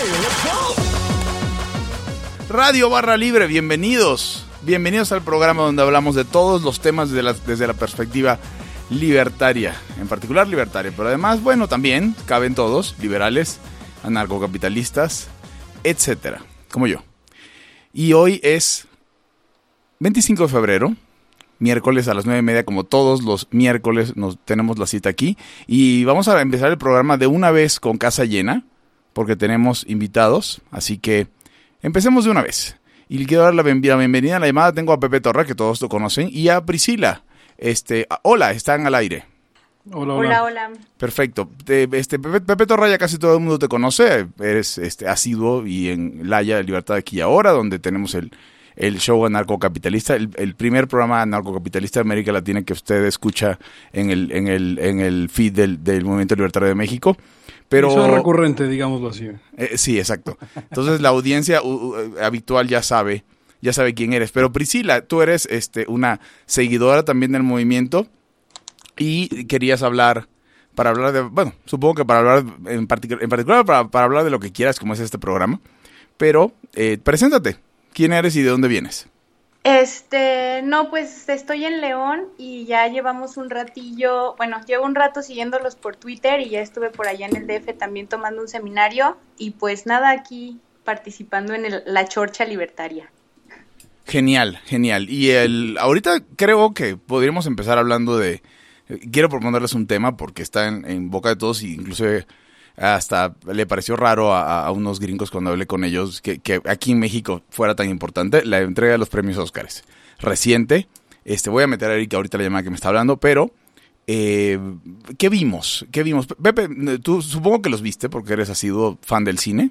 Radio Barra Libre, bienvenidos. Bienvenidos al programa donde hablamos de todos los temas desde la perspectiva libertaria, en particular libertaria, pero además, bueno, también caben todos, liberales, anarcocapitalistas, etcétera, como yo. Y hoy es 25 de febrero, miércoles a las 9:30, como todos los miércoles tenemos la cita aquí, y vamos a empezar el programa de una vez con casa llena, porque tenemos invitados, así que empecemos de una vez. Y le quiero dar la bienvenida a la llamada. Tengo a Pepe Torra, que todos lo conocen, y a Priscila. Hola, están al aire. Hola. Perfecto. Pepe Torra, ya casi todo el mundo te conoce. Eres asiduo y en Laya, Libertad Aquí y Ahora, donde tenemos el show anarcocapitalista, el primer programa anarcocapitalista de América Latina que usted escucha en el feed del Movimiento Libertario de México. Pero eso es recurrente, digámoslo así. Sí, exacto. Entonces la audiencia habitual ya sabe quién eres. Pero Priscila, tú eres una seguidora también del movimiento y querías hablar supongo que para hablar en particular para hablar de lo que quieras, como es este programa. Pero preséntate. ¿Quién eres y de dónde vienes? No, pues estoy en León y ya llevamos un ratillo, llevo un rato siguiéndolos por Twitter y ya estuve por allá en el DF también tomando un seminario y pues nada, aquí participando en la Chorcha Libertaria. Genial. Y ahorita creo que podríamos empezar hablando quiero proponerles un tema porque está en boca de todos y inclusive hasta le pareció raro a unos gringos cuando hablé con ellos que aquí en México fuera tan importante la entrega de los premios Óscares. Reciente, voy a meter a Erika ahorita la llamada que me está hablando, pero ¿qué vimos? Pepe, tú supongo que los viste porque eres asiduo fan del cine.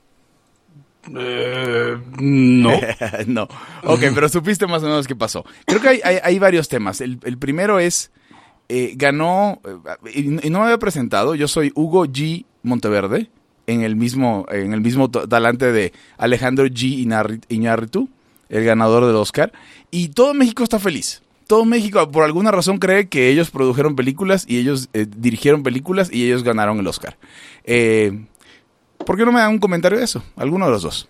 No. No. Ok, pero supiste más o menos qué pasó. Creo que hay varios temas. El primero es ganó, y no me había presentado, yo soy Hugo G. Monteverde, en el mismo talante de Alejandro G. Iñárritu, el ganador del Oscar, y todo México está feliz. Todo México, por alguna razón, cree que ellos produjeron películas y ellos dirigieron películas y ellos ganaron el Oscar. ¿Por qué no me dan un comentario de eso? Alguno de los dos.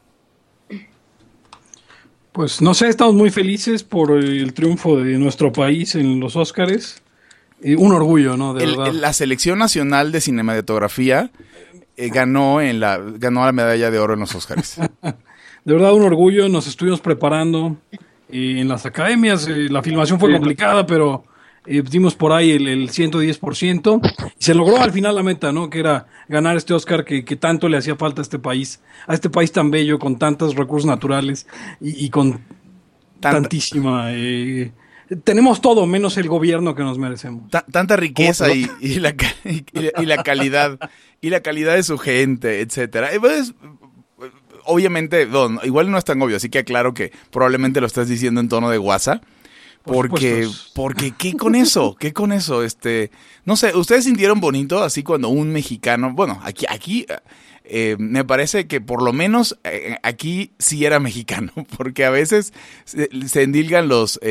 Pues no sé, estamos muy felices por el triunfo de nuestro país en los Óscares. Un orgullo, ¿no? De verdad. La Selección Nacional de Cinematografía ganó la medalla de oro en los Óscares. De verdad, un orgullo. Nos estuvimos preparando en las academias. La filmación fue complicada, pero dimos por ahí el 110%. Y se logró al final la meta, ¿no? Que era ganar este Óscar que tanto le hacía falta a este país tan bello, con tantos recursos naturales y con tantísima... tenemos todo menos el gobierno que nos merecemos. Tanta riqueza y la calidad de su gente, etcétera. Pues, obviamente, igual no es tan obvio, así que aclaro que probablemente lo estás diciendo en tono de guasa. Porque ¿qué con eso? No sé, ¿ustedes sintieron bonito así cuando un mexicano, aquí me parece que por lo menos aquí sí era mexicano, porque a veces se endilgan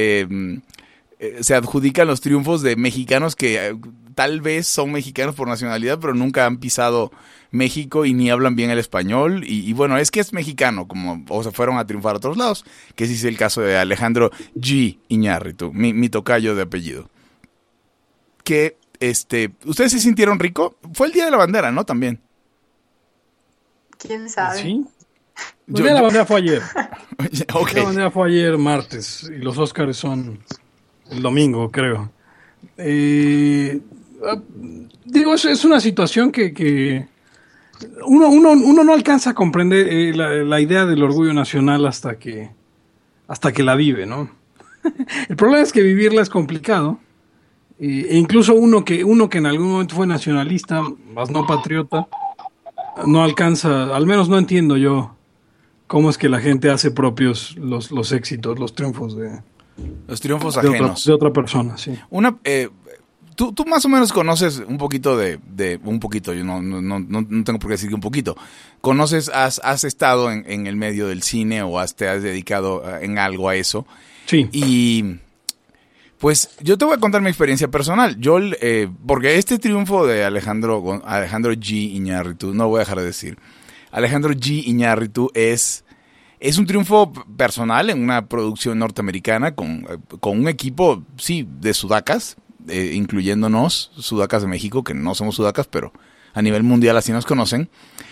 se adjudican los triunfos de mexicanos que tal vez son mexicanos por nacionalidad, pero nunca han pisado México y ni hablan bien el español. Y bueno, es que es mexicano, o se fueron a triunfar a otros lados, que ese es el caso de Alejandro G. Iñárritu, mi tocayo de apellido. Que, ¿ustedes se sintieron rico? Fue el Día de la Bandera, ¿no? También. ¿Quién sabe? Sí. El Día de la Bandera fue ayer. Okay. La Bandera fue ayer, martes, y los Óscares son el domingo, creo. Digo, es una situación que uno no alcanza a comprender la idea del orgullo nacional hasta que la vive, ¿no? El problema es que vivirla es complicado. E incluso uno que en algún momento fue nacionalista, más no patriota, no alcanza, al menos no entiendo yo cómo es que la gente hace propios los éxitos, los triunfos ajenos. De otra persona, sí. Tú más o menos conoces un poquito un poquito, yo no tengo por qué decir que un poquito. Conoces, has estado en el medio del cine o te has dedicado en algo a eso. Sí. Y pues yo te voy a contar mi experiencia personal. Porque este triunfo de Alejandro G. Iñárritu, no lo voy a dejar de decir, Alejandro G. Iñárritu es un triunfo personal en una producción norteamericana con un equipo, sí, de sudacas, incluyéndonos, sudacas de México, que no somos sudacas, pero a nivel mundial así nos conocen.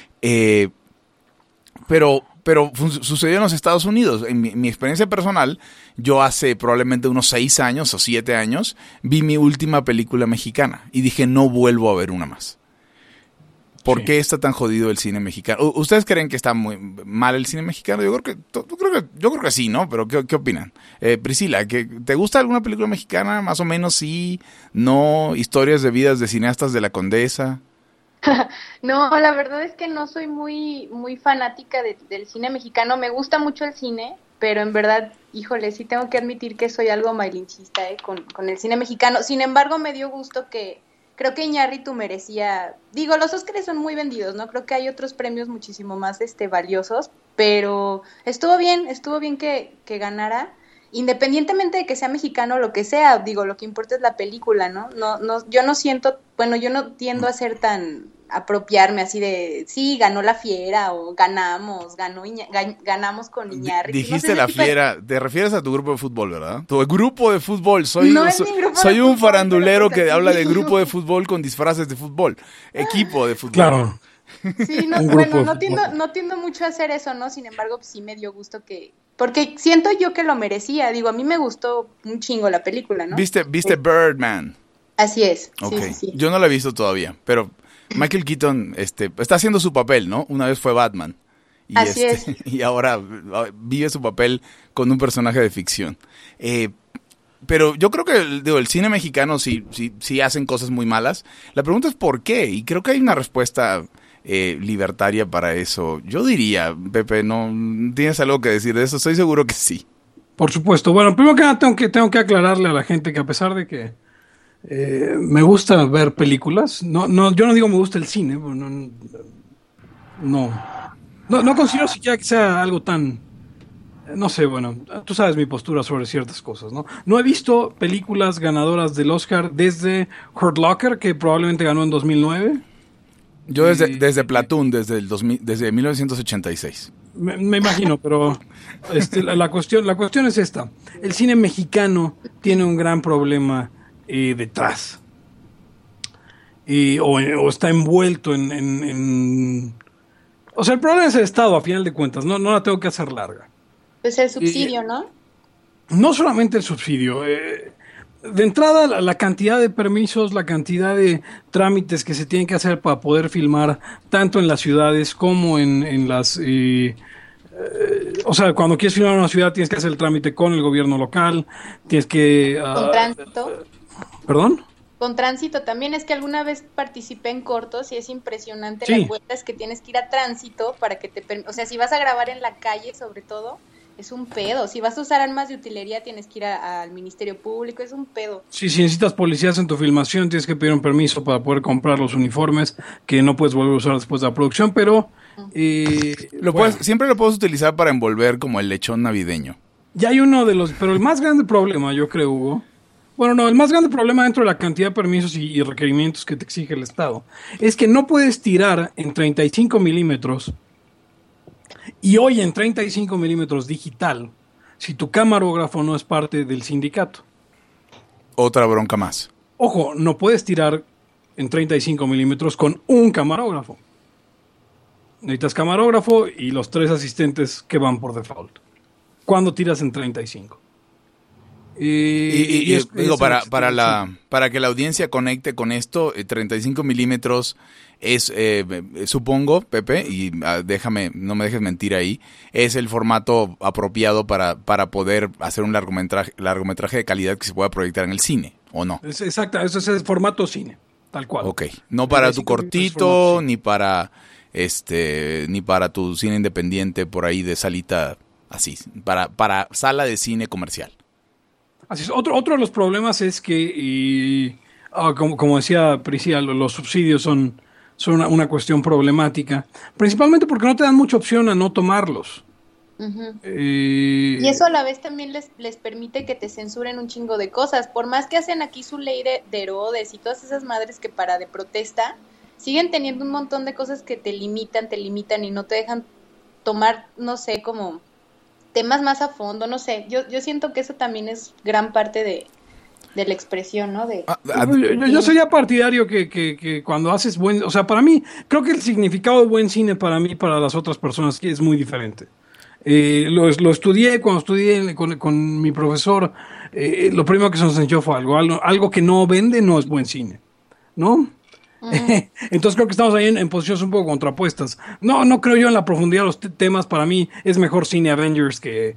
Pero sucedió en los Estados Unidos. En mi experiencia personal, yo hace probablemente unos 6 años o 7 años vi mi última película mexicana y dije, no vuelvo a ver una más. ¿Por qué está tan jodido el cine mexicano? ¿Ustedes creen que está muy mal el cine mexicano? Yo creo que sí, ¿no? Pero ¿qué opinan? Priscila, ¿te gusta alguna película mexicana? Más o menos sí, no, historias de vidas de cineastas de la Condesa. No, la verdad es que no soy muy fanática del cine mexicano. Me gusta mucho el cine, pero en verdad, híjole, sí tengo que admitir que soy algo malinchista con el cine mexicano. Sin embargo, me dio gusto que creo que Iñárritu merecía, digo, los Óscares son muy vendidos, ¿no? Creo que hay otros premios muchísimo más valiosos, pero estuvo bien que ganara. Independientemente de que sea mexicano o lo que sea, digo, lo que importa es la película, ¿no? No, yo no tiendo a ser tan apropiarme así de, sí, ganó La Fiera o ganamos con Iñárritu. Dijiste La Fiera, te refieres a tu grupo de fútbol, ¿verdad? Tu grupo de fútbol, soy un farandulero que habla de grupo de fútbol con disfraces de fútbol, equipo de fútbol. Claro. Sí, no tiendo mucho a hacer eso, ¿no? Sin embargo, sí me dio gusto porque siento yo que lo merecía. Digo, a mí me gustó un chingo la película, ¿no? ¿Viste Birdman? Así es. Okay. Sí. Yo no la he visto todavía, pero Michael Keaton está haciendo su papel, ¿no? Una vez fue Batman. Así es. Y ahora vive su papel con un personaje de ficción. Pero yo creo que el cine mexicano sí hacen cosas muy malas. La pregunta es ¿por qué? Y creo que hay una respuesta libertaria para eso. Yo diría, Pepe, ¿no tienes algo que decir de eso? Estoy seguro que sí. Por supuesto. Bueno, primero que nada tengo que aclararle a la gente que a pesar de que me gusta ver películas, yo no digo me gusta el cine, no considero siquiera que sea algo tan, no sé, bueno, tú sabes mi postura sobre ciertas cosas, ¿no? No he visto películas ganadoras del Oscar desde Hurt Locker, que probablemente ganó en 2009. Yo desde Platoon, desde 1986. Me imagino, pero la cuestión es esta. El cine mexicano tiene un gran problema detrás. O está envuelto en... O sea, el problema es el Estado, a final de cuentas. No la tengo que hacer larga. Pues el subsidio, ¿no? No solamente el subsidio. De entrada, la cantidad de permisos, la cantidad de trámites que se tienen que hacer para poder filmar, tanto en las ciudades como en las... o sea, cuando quieres filmar en una ciudad tienes que hacer el trámite con el gobierno local, tienes que... ¿Con tránsito? ¿Perdón? Con tránsito también. Es que alguna vez participé en cortos y es impresionante sí. Las vueltas que tienes que ir a tránsito para que te... O sea, si vas a grabar en la calle, sobre todo... Es un pedo. Si vas a usar armas de utilería, tienes que ir al Ministerio Público. Es un pedo. Sí, si necesitas policías en tu filmación, tienes que pedir un permiso para poder comprar los uniformes que no puedes volver a usar después de la producción, pero... siempre lo puedes utilizar para envolver como el lechón navideño. Ya hay uno de los... Pero el más grande problema, yo creo, Hugo... Bueno, no, el más grande problema dentro de la cantidad de permisos y requerimientos que te exige el Estado es que no puedes tirar en 35 milímetros... Y hoy en 35 milímetros digital, si tu camarógrafo no es parte del sindicato. Otra bronca más. Ojo, no puedes tirar en 35 milímetros con un camarógrafo. Necesitas camarógrafo y los 3 asistentes que van por default. ¿Cuándo tiras en 35? Digo, para que la audiencia conecte con esto, 35 milímetros es, supongo, Pepe, y no me dejes mentir ahí, es el formato apropiado para poder hacer un largometraje de calidad que se pueda proyectar en el cine, ¿o no? Exacto, eso es el formato cine, tal cual. Ok, no para tu cortito, ni para tu cine independiente por ahí de salita así, para sala de cine comercial. Así es. Otro de los problemas es que, como decía Priscila, los subsidios son una cuestión problemática, principalmente porque no te dan mucha opción a no tomarlos. Uh-huh. Y eso a la vez también les permite que te censuren un chingo de cosas, por más que hacen aquí su ley de Herodes y todas esas madres que para de protesta, siguen teniendo un montón de cosas que te limitan y no te dejan tomar, no sé, como temas más a fondo, no sé. Yo siento que eso también es gran parte de la expresión, ¿no? Yo sería partidario que cuando haces buen... O sea, para mí, creo que el significado de buen cine para mí, para las otras personas, es muy diferente. Lo estudié cuando estudié con mi profesor. Lo primero que se nos enseñó fue algo que no vende no es buen cine, ¿no? Entonces creo que estamos ahí en posiciones un poco contrapuestas. No creo yo en la profundidad de los temas. Para mí es mejor cine Avengers que...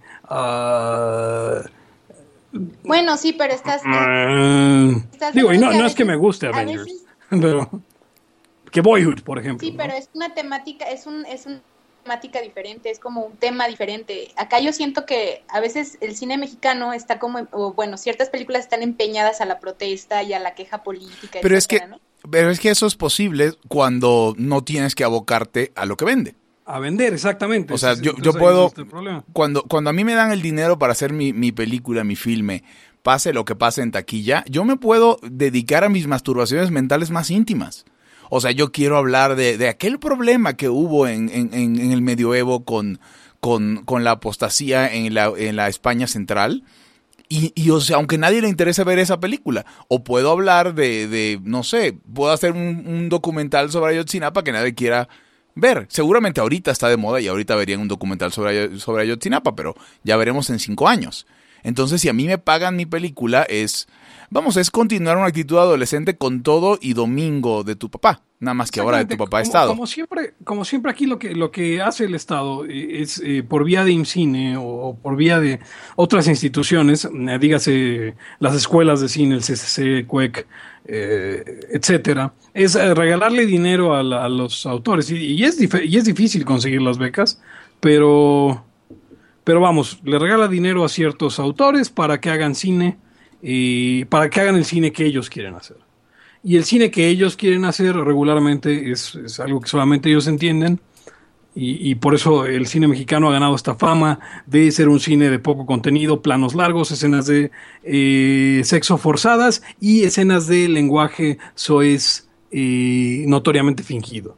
Bueno, sí, pero estás digo, y no veces, es que me guste Avengers, pero que Boyhood, por ejemplo. Sí, pero es una temática, es una temática diferente, es como un tema diferente. Acá yo siento que a veces el cine mexicano está como, o bueno, ciertas películas están empeñadas a la protesta y a la queja política, pero etcétera, ¿no? Pero es que eso es posible cuando no tienes que abocarte a lo que vende. A vender, exactamente. O sea, yo puedo, cuando a mí me dan el dinero para hacer mi película, mi filme, pase lo que pase en taquilla, yo me puedo dedicar a mis masturbaciones mentales más íntimas. O sea, yo quiero hablar de aquel problema que hubo en el medioevo con la apostasía en la España central. Y o sea, aunque a nadie le interese ver esa película, o puedo hablar no sé, puedo hacer un documental sobre Ayotzinapa que nadie quiera ver. Seguramente ahorita está de moda y ahorita verían un documental sobre Ayotzinapa, pero ya veremos en 5 años. Entonces, si a mí me pagan mi película, es continuar una actitud adolescente con todo y domingo de tu papá. Nada más que ahora de tu papá Estado. Como siempre aquí lo que hace el Estado es por vía de IMCINE o por vía de otras instituciones, dígase las escuelas de cine, el CCC, CUEC, etcétera, es regalarle dinero a los autores. Y es difícil conseguir las becas, pero vamos, le regala dinero a ciertos autores para que hagan cine y para que hagan el cine que ellos quieren hacer. Y el cine que ellos quieren hacer regularmente es algo que solamente ellos entienden. Y por eso el cine mexicano ha ganado esta fama de ser un cine de poco contenido, planos largos, escenas de sexo forzadas y escenas de lenguaje soez notoriamente fingido.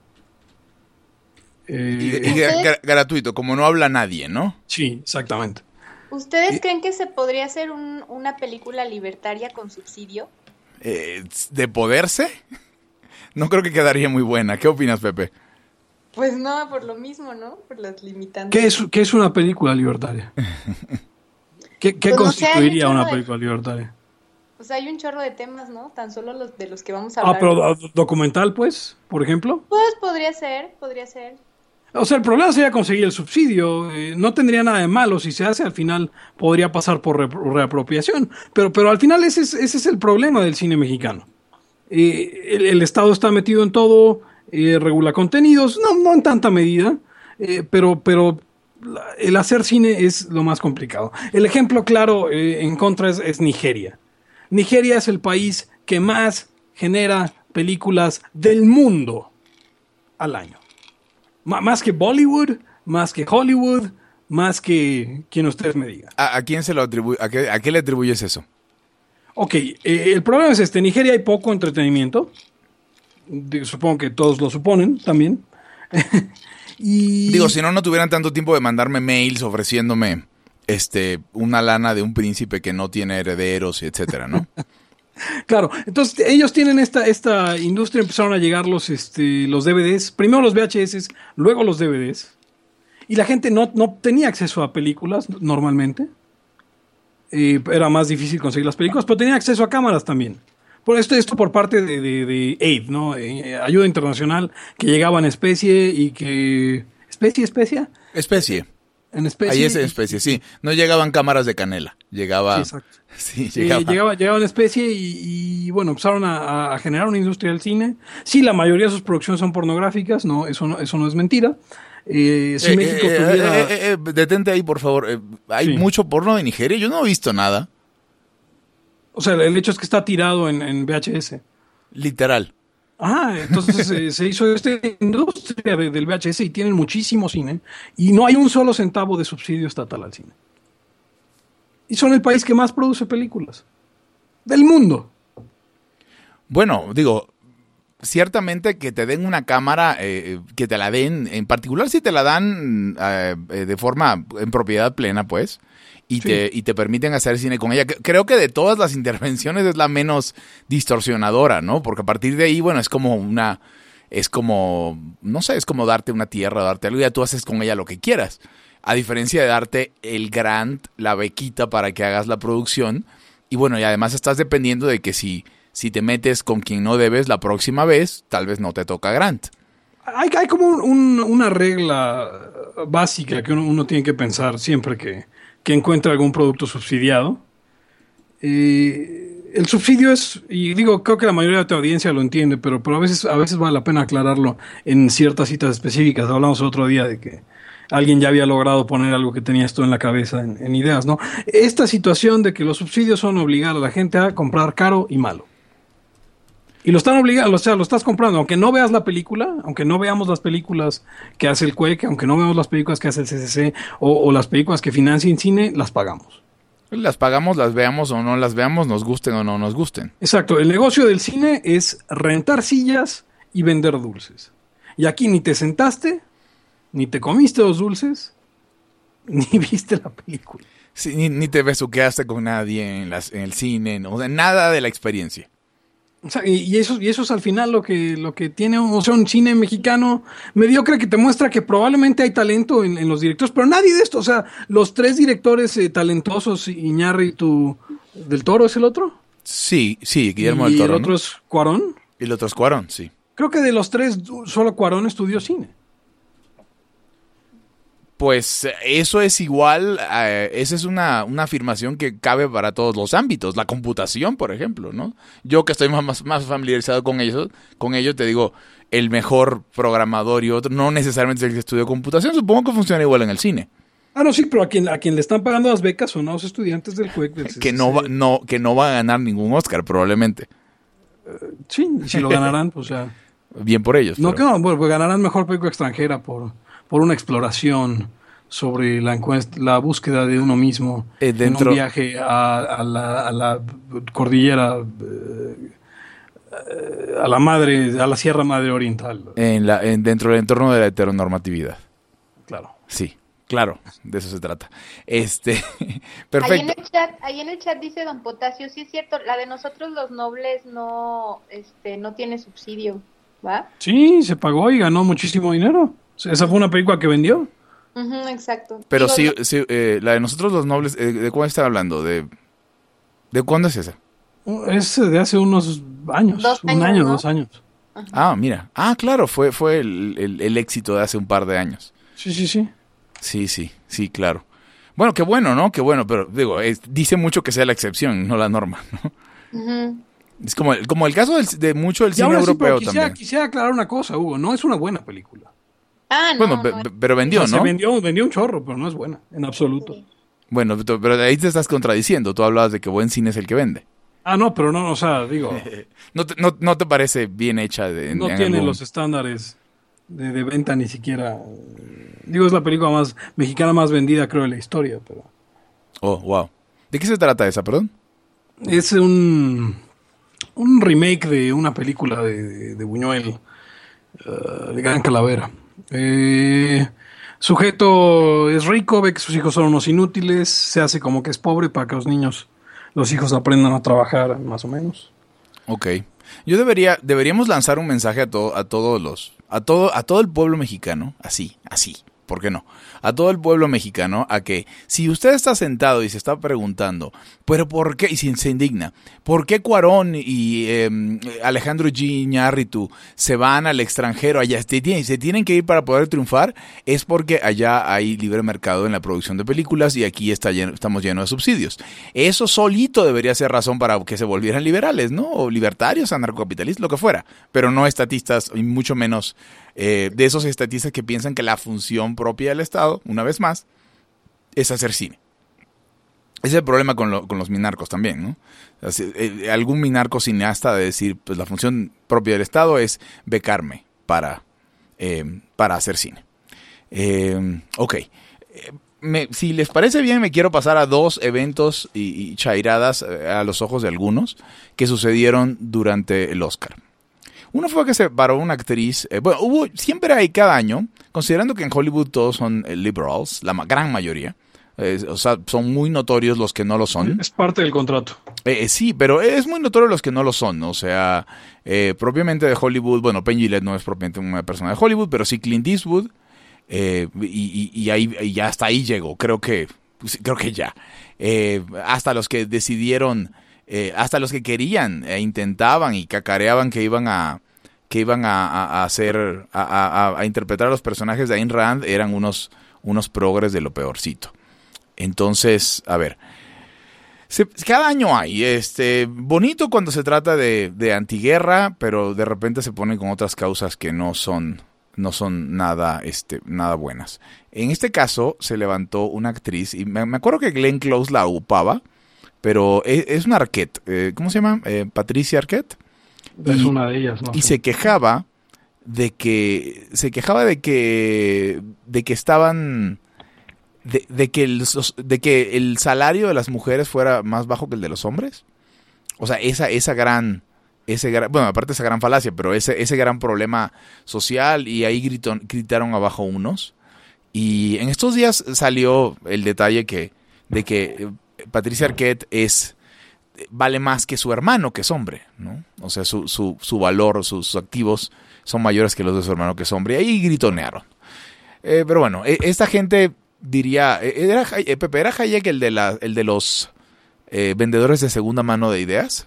Gratuito, como no habla nadie, ¿no? Sí, exactamente. ¿Ustedes creen que se podría hacer una película libertaria con subsidio? ¿De poderse? No creo que quedaría muy buena. ¿Qué opinas, Pepe? Pues no, por lo mismo, ¿no? Por las limitantes. ¿Qué es una película libertaria? ¿Qué pues constituiría una película libertaria? Pues hay un chorro de temas, ¿no? Tan solo de los que vamos a hablar. Pero documental, pues, por ejemplo. Pues podría ser. O sea, el problema sería conseguir el subsidio. No tendría nada de malo. Si se hace, al final podría pasar por reapropiación. Pero al final ese es el problema del cine mexicano. El Estado está metido en todo, regula contenidos, no en tanta medida, pero el hacer cine es lo más complicado. El ejemplo claro en contra es Nigeria. Nigeria es el país que más genera películas del mundo al año. Más que Bollywood, más que Hollywood, más que quien ustedes me digan. ¿A quién se lo atribuye? ¿A qué le atribuyes eso? Ok, el problema es en Nigeria hay poco entretenimiento. Supongo que todos lo suponen también. Digo, si no tuvieran tanto tiempo de mandarme mails ofreciéndome una lana de un príncipe que no tiene herederos, etcétera, ¿no? Claro, entonces ellos tienen esta industria, empezaron a llegar los DVDs, primero los VHS, luego los DVDs, y la gente no tenía acceso a películas normalmente, era más difícil conseguir las películas, pero tenía acceso a cámaras también. Por esto por parte de AID, ¿no? Ayuda internacional, que llegaba en especie y que... ¿Especie? En especie. Ahí es en especie, sí. No llegaban cámaras de canela. Llegaba... Sí, exacto. Sí, llegaba en especie y bueno, empezaron a generar una industria del cine. Sí, la mayoría de sus producciones son pornográficas, no, eso no es mentira. Si México tuviera... detente ahí, por favor. ¿Hay mucho porno de Nigeria? Yo no he visto nada. O sea, el hecho es que está tirado en VHS. Literal. Entonces se hizo esta industria del VHS y tienen muchísimo cine y no hay un solo centavo de subsidio estatal al cine. Y son el país que más produce películas del mundo. Bueno, digo, ciertamente que te den una cámara, que te la den, en particular si te la dan de forma en propiedad plena, pues, y te permiten hacer cine con ella. Creo que de todas las intervenciones es la menos distorsionadora, ¿no? Porque a partir de ahí, bueno, es como, no sé, es como darte una tierra, darte algo, y ya tú haces con ella lo que quieras. A diferencia de darte el grant, la bequita para que hagas la producción. Y bueno, y además estás dependiendo de que si te metes con quien no debes la próxima vez, tal vez no te toca grant. Hay como una regla básica que uno tiene que pensar siempre que encuentra algún producto subsidiado. El subsidio es, y digo, creo que la mayoría de tu audiencia lo entiende, pero a veces vale la pena aclararlo en ciertas citas específicas. Hablamos el otro día de que alguien ya había logrado poner algo que tenías tú en la cabeza en ideas, ¿no? Esta situación de que los subsidios son obligar a la gente a comprar caro y malo. Y lo están obligando, o sea, lo estás comprando, aunque no veas la película, aunque no veamos las películas que hace el CUEC, aunque no veamos las películas que hace el CCC o las películas que financian cine, las pagamos. Las pagamos, las veamos o no las veamos, nos gusten o no nos gusten. Exacto, el negocio del cine es rentar sillas y vender dulces. Y aquí ni te sentaste, ni te comiste los dulces, ni viste la película. Sí, ni te besuqueaste con nadie en el cine, no, o sea, nada de la experiencia. O sea, y eso es al final lo que tiene, o sea, un cine mexicano mediocre que te muestra que probablemente hay talento en los directores, pero nadie de esto, o sea, los 3 directores talentosos, Iñárritu, ¿Del Toro es el otro? Sí, Guillermo del Toro. ¿Y el otro es Cuarón? Y el otro es Cuarón, sí. Creo que de los 3 solo Cuarón estudió cine. Pues eso es igual, esa es una afirmación que cabe para todos los ámbitos, la computación, por ejemplo, ¿no? Yo que estoy más familiarizado con ello, te digo, el mejor programador y otro, no necesariamente es el que estudió computación, supongo que funciona igual en el cine. Ah, no, sí, pero a quien le están pagando las becas son a los estudiantes del CUEC. Que no va a ganar ningún Oscar, probablemente. Sí, si lo ganarán, pues ya. Bien por ellos. No, pero... bueno, pues ganarán mejor película extranjera por una exploración sobre la búsqueda de uno mismo en un viaje a la cordillera, a la Sierra Madre Oriental. Dentro del entorno de la heteronormatividad. Claro. Sí, claro, de eso se trata. Perfecto. Ahí en el chat dice Don Potasio, sí es cierto, la de Nosotros los Nobles no tiene subsidio, ¿va? Sí, se pagó y ganó muchísimo dinero. Esa fue una película que vendió. Exacto. Pero sí, la de Nosotros los Nobles, ¿de cuándo están hablando? ¿De cuándo es esa? Es de hace unos años. 2 años, un año, ¿no? 2 años. Ajá. Ah, mira. Ah, claro, fue el éxito de hace un par de años. Sí. Sí, claro. Bueno, qué bueno, ¿no? Qué bueno, pero digo, dice mucho que sea la excepción, no la norma, ¿no? Uh-huh. Es como el caso de mucho del cine europeo también. Quisiera aclarar una cosa, Hugo, no es una buena película. Ah, no. Bueno, pero vendió, ¿no? Se vendió un chorro, pero no es buena, en absoluto. Sí. Bueno, pero de ahí te estás contradiciendo. Tú hablabas de que buen cine es el que vende. Ah, no, pero no, o sea, digo... ¿No te parece bien hecha? No tiene los estándares de venta ni siquiera. Digo, es la película mexicana más vendida, creo, de la historia, pero... Oh, wow. ¿De qué se trata esa, perdón? Es un remake de una película de Buñuel, de Gran Calavera. Sujeto es rico, ve que sus hijos son unos inútiles, se hace como que es pobre para que los hijos aprendan a trabajar, más o menos. Ok. Deberíamos lanzar un mensaje a todo el pueblo mexicano, así, ¿por qué no? A todo el pueblo mexicano, a que si usted está sentado y se está preguntando, ¿pero por qué? Y si se indigna, ¿por qué Cuarón y Alejandro G. Iñárritu se van al extranjero? Allá se tienen que ir para poder triunfar. Es porque allá hay libre mercado en la producción de películas y aquí estamos llenos de subsidios. Eso solito debería ser razón para que se volvieran liberales, ¿no? O libertarios, anarcocapitalistas, lo que fuera. Pero no estatistas, y mucho menos de esos estatistas que piensan que la función propia del Estado, una vez más, es hacer cine. Ese es el problema con los minarcos también, ¿no? Algún minarco cineasta de decir, pues la función propia del Estado es becarme para hacer cine. Ok. Si les parece bien, me quiero pasar a 2 eventos y chairadas a los ojos de algunos que sucedieron durante el Oscar. Uno fue que se paró una actriz. Siempre hay cada año, considerando que en Hollywood todos son liberals, la gran mayoría. O sea, son muy notorios los que no lo son. Es parte del contrato. Sí, pero es muy notorio los que no lo son. O sea, propiamente de Hollywood, bueno, Penn Jillette no es propiamente una persona de Hollywood, pero sí Clint Eastwood. Y ya hasta ahí llegó. Creo que ya. Hasta los que decidieron, hasta los que querían, intentaban y cacareaban que iban a hacer, a interpretar a los personajes de Ayn Rand, eran unos progres de lo peorcito. Entonces, a ver, cada año hay, bonito cuando se trata de antiguerra, pero de repente se ponen con otras causas que no son nada buenas. En este caso se levantó una actriz, y me acuerdo que Glenn Close la ocupaba, pero es una Arquette, ¿cómo se llama? Patricia Arquette. Es una de ellas, ¿no? Y se quejaba de que estaban de que el salario de las mujeres fuera más bajo que el de los hombres. O sea, bueno, aparte esa gran falacia, pero ese gran problema social, y ahí gritaron abajo unos. Y en estos días salió el detalle de que Patricia Arquette vale más que su hermano, que es hombre, ¿no? O sea, su valor, sus activos son mayores que los de su hermano, que es hombre. Y ahí gritonearon. Pero bueno, esta gente diría, ¿era Hayek el de los vendedores de segunda mano de ideas?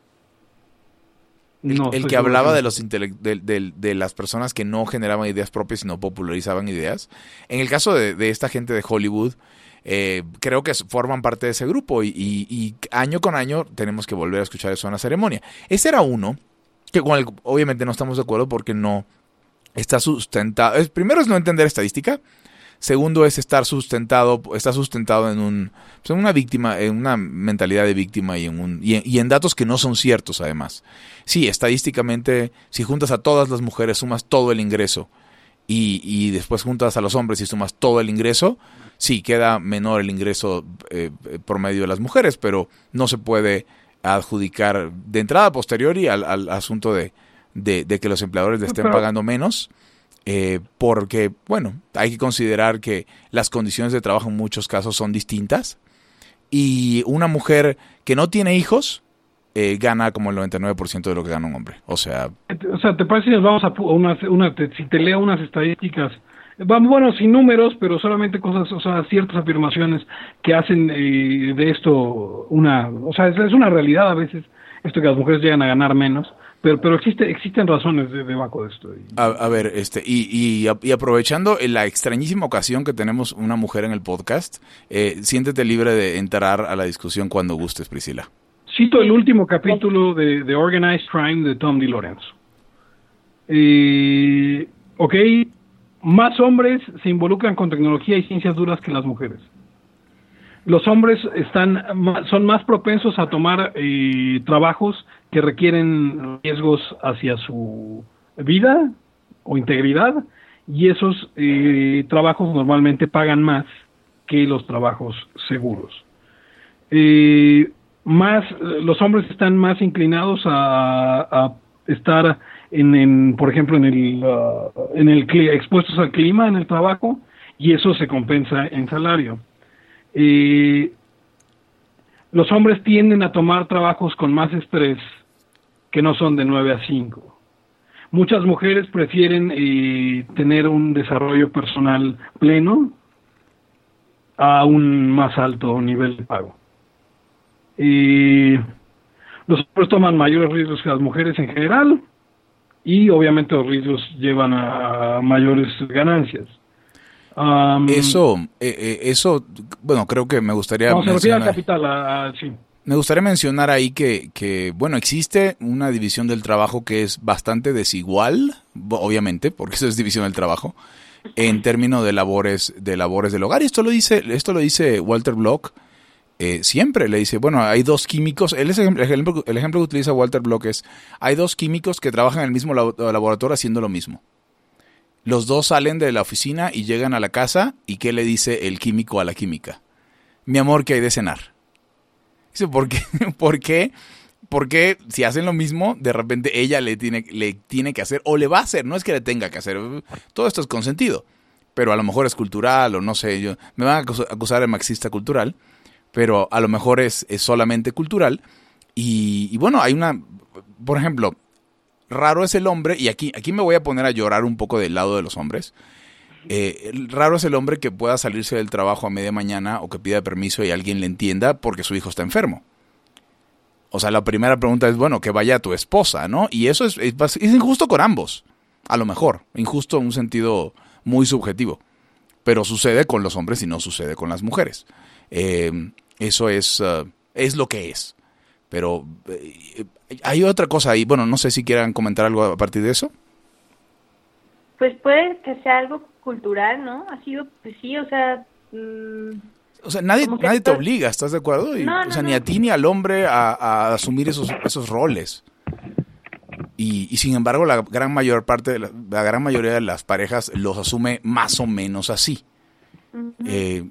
El que hablaba de las personas que no generaban ideas propias, sino popularizaban ideas. En el caso de esta gente de Hollywood, creo que forman parte de ese grupo, y año con año tenemos que volver a escuchar eso en la ceremonia. Ese era uno que con el obviamente no estamos de acuerdo, porque no está sustentado. Primero es no entender estadística. Segundo es está sustentado en una víctima, en una mentalidad de víctima, y en datos que no son ciertos, además. Sí, estadísticamente, si juntas a todas las mujeres, sumas todo el ingreso, y después juntas a los hombres y sumas todo el ingreso, sí, queda menor el ingreso promedio de las mujeres, pero no se puede adjudicar de entrada posteriori al asunto de que los empleadores le estén pagando menos. Porque, bueno, hay que considerar que las condiciones de trabajo en muchos casos son distintas, y una mujer que no tiene hijos gana como el 99% de lo que gana un hombre. O sea, ¿te parece si nos vamos a si te leo unas estadísticas? Bueno, sin números, pero solamente cosas, o sea, ciertas afirmaciones que hacen de esto o sea, es una realidad a veces, esto que las mujeres llegan a ganar menos. Pero existen razones debajo de esto. A ver, y aprovechando la extrañísima ocasión que tenemos una mujer en el podcast, siéntete libre de entrar a la discusión cuando gustes, Priscila. Cito el último capítulo de Organized Crime de Tom DeLorenzo. Más hombres se involucran con tecnología y ciencias duras que las mujeres. Los hombres son más propensos a tomar trabajos que requieren riesgos hacia su vida o integridad, y esos trabajos normalmente pagan más que los trabajos seguros. Los hombres están más inclinados a estar por ejemplo, expuestos al clima en el trabajo, y eso se compensa en salario. Los hombres tienden a tomar trabajos con más estrés, que no son de 9 a 5. Muchas mujeres prefieren tener un desarrollo personal pleno a un más alto nivel de pago. Los hombres toman mayores riesgos que las mujeres en general, y obviamente los riesgos llevan a mayores ganancias. Eso, bueno, creo que me gustaría mencionar, sí. Me gustaría mencionar ahí que, bueno, existe una división del trabajo que es bastante desigual, obviamente, porque eso es división del trabajo, en términos de labores del hogar. Y esto lo dice Walter Block, siempre le dice, bueno, hay dos químicos, el ejemplo que utiliza Walter Block es, hay dos químicos que trabajan en el mismo laboratorio haciendo lo mismo. Los dos salen de la oficina y llegan a la casa, ¿y qué le dice el químico a la química? Mi amor, ¿qué hay de cenar? Dice, ¿por qué Porque si hacen lo mismo, de repente ella le tiene que hacer, o le va a hacer, no es que le tenga que hacer, todo esto es consentido, pero a lo mejor es cultural, o no sé, me van a acusar de marxista cultural, pero a lo mejor es solamente cultural, y bueno, hay por ejemplo, raro es el hombre, y aquí me voy a poner a llorar un poco del lado de los hombres. Raro es el hombre que pueda salirse del trabajo a media mañana o que pida permiso y alguien le entienda porque su hijo está enfermo. O sea, la primera pregunta es, bueno, que vaya tu esposa, ¿no? Y eso es injusto con ambos, a lo mejor. Injusto en un sentido muy subjetivo. Pero sucede con los hombres y no sucede con las mujeres. Eso es lo que es. Pero hay otra cosa ahí. Bueno, no sé si quieran comentar algo a partir de eso. Pues puede que sea algo cultural, ¿no? Ha sido, pues sí, o sea... O sea, nadie te obliga, ¿estás de acuerdo? Ni a ti ni al hombre a asumir esos roles. Y sin embargo, la gran mayoría de las parejas los asume más o menos así. Uh-huh.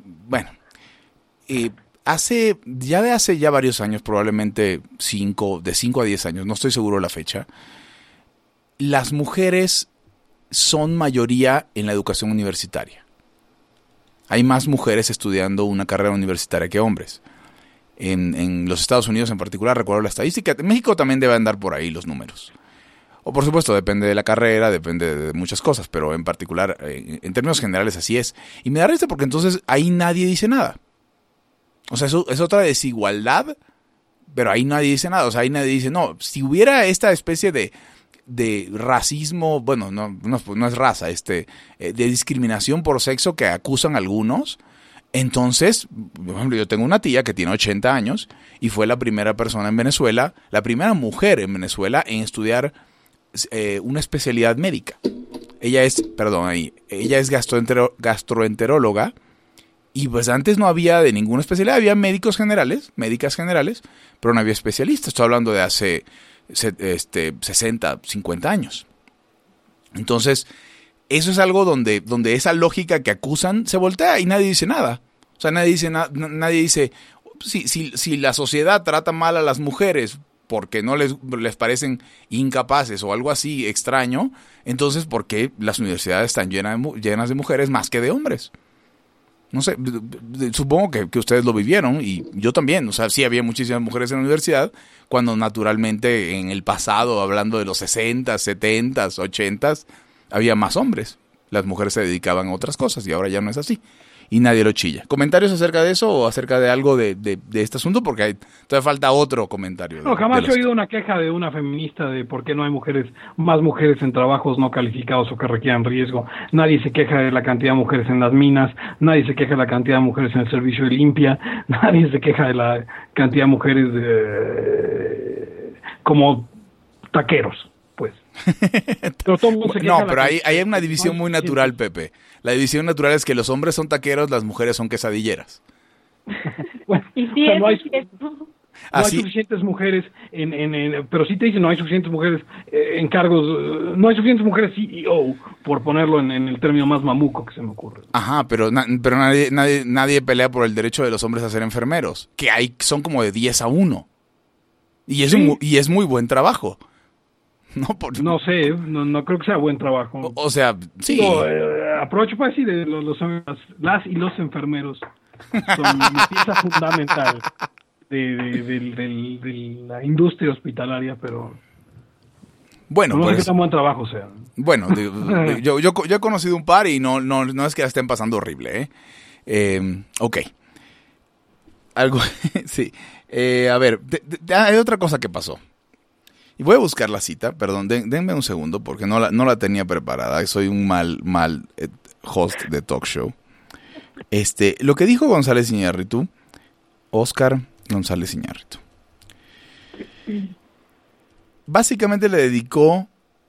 Hace ya varios años, probablemente de 5 a 10 años, no estoy seguro de la fecha, las mujeres son mayoría en la educación universitaria. Hay más mujeres estudiando una carrera universitaria que hombres. En los Estados Unidos en particular, recuerdo la estadística. En México también debe andar por ahí los números. O por supuesto, depende de la carrera, depende de muchas cosas, pero en particular, en términos generales, así es. Y me da risa porque entonces ahí nadie dice nada. O sea, eso es otra desigualdad, pero ahí nadie dice nada. O sea, ahí nadie dice, no, si hubiera esta especie de racismo, bueno, no es raza, de discriminación por sexo que acusan algunos, entonces, por ejemplo, yo tengo una tía que tiene 80 años y fue la primera persona en Venezuela, la primera mujer en Venezuela en estudiar una especialidad médica. Ella es gastroenteróloga, y pues antes no había de ninguna especialidad, había médicas generales, pero no había especialistas. Estoy hablando de hace 60, 50 años. Entonces, eso es algo donde esa lógica que acusan se voltea y nadie dice nada. O sea, nadie dice, si la sociedad trata mal a las mujeres porque no les parecen incapaces o algo así extraño, entonces ¿por qué las universidades están llenas de mujeres más que de hombres? No sé, supongo que ustedes lo vivieron y yo también. O sea, sí había muchísimas mujeres en la universidad cuando naturalmente en el pasado, hablando de los 60, 70, 80, había más hombres. Las mujeres se dedicaban a otras cosas y ahora ya no es así. Y nadie lo chilla. ¿Comentarios acerca de eso o acerca de algo de este asunto? Porque todavía falta otro comentario. No, jamás he oído una queja de una feminista de por qué no hay más mujeres en trabajos no calificados o que requieran riesgo. Nadie se queja de la cantidad de mujeres en las minas, nadie se queja de la cantidad de mujeres en el servicio de limpia, nadie se queja de la cantidad de mujeres como taqueros, pues. Pero todo el mundo se queja. No, pero ahí hay una división muy natural, Pepe. La división natural es que los hombres son taqueros, las mujeres son quesadilleras. Bueno, y sí, o sea, no hay suficientes mujeres pero sí te dicen no hay suficientes mujeres en cargos, no hay suficientes mujeres CEO, por ponerlo en el término más mamuco que se me ocurre. Ajá, pero nadie pelea por el derecho de los hombres a ser enfermeros, que son como de 10-1. Y es muy buen trabajo. No sé, no creo que sea buen trabajo. O sea, sí. Aprovecho para decir, las y los enfermeros son una pieza fundamental de la industria hospitalaria, pero bueno, no sé qué tan buen trabajo sea. Bueno, yo he conocido un par y no es que la estén pasando horrible, ok. Algo, sí. A ver, hay otra cosa que pasó. Y voy a buscar la cita, perdón, denme un segundo porque no la tenía preparada. Soy un mal host de talk show. Lo que dijo González Iñárritu, Óscar González Iñárritu, básicamente le dedicó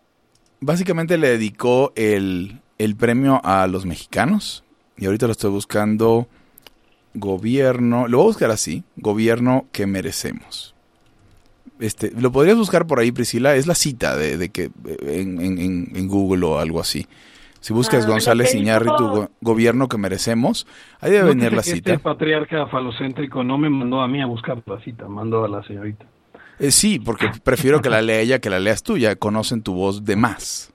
el premio a los mexicanos. Y ahorita lo estoy buscando. Gobierno, lo voy a buscar así, gobierno que merecemos. Lo podrías buscar por ahí, Priscila, es la cita de que en Google o algo así. Si buscas González Iñárritu, gobierno que merecemos, ahí debe venir la cita. Este patriarca falocéntrico no me mandó a mí a buscar la cita, mandó a la señorita. Sí, porque prefiero que la lea ella que la leas tú, ya conocen tu voz de más.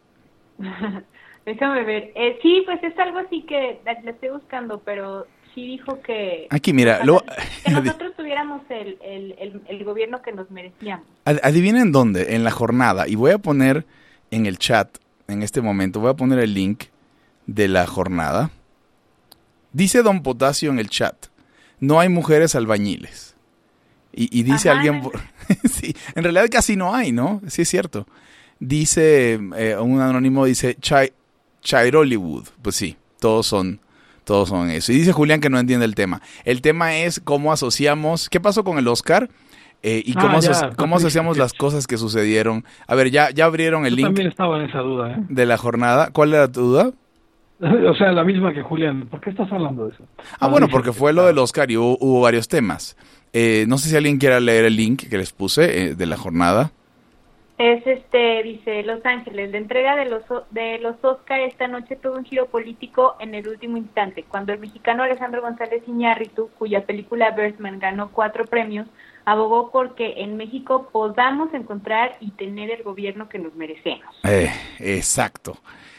Déjame ver. Sí, pues es algo así que la estoy buscando, pero sí dijo que... Aquí, mira, que nosotros tuviéramos el gobierno que nos merecíamos. Adivinen dónde, en la jornada, y voy a poner en el chat, en este momento, voy a poner el link de la jornada. Dice Don Potasio en el chat, no hay mujeres albañiles. Y dice alguien... sí, en realidad casi no hay, ¿no? Sí es cierto. Dice, un anónimo dice, Chairollywood. Pues sí, todos son eso. Y dice Julián que no entiende el tema. El tema es cómo asociamos... ¿Qué pasó con el Oscar? Y cómo asociamos las cosas que sucedieron. A ver, ya abrieron el link. También estaba en esa duda, ¿eh? De la jornada. ¿Cuál era tu duda? O sea, la misma que Julián. ¿Por qué estás hablando de eso? Bueno, porque fue lo del Oscar y hubo varios temas. No sé si alguien quiera leer el link que les puse de la jornada. Es dice Los Ángeles, la entrega de los Oscar esta noche tuvo un giro político en el último instante, cuando el mexicano Alejandro González Iñárritu, cuya película Birdman ganó 4 premios, abogó porque en México podamos encontrar y tener el gobierno que nos merecemos. Exacto.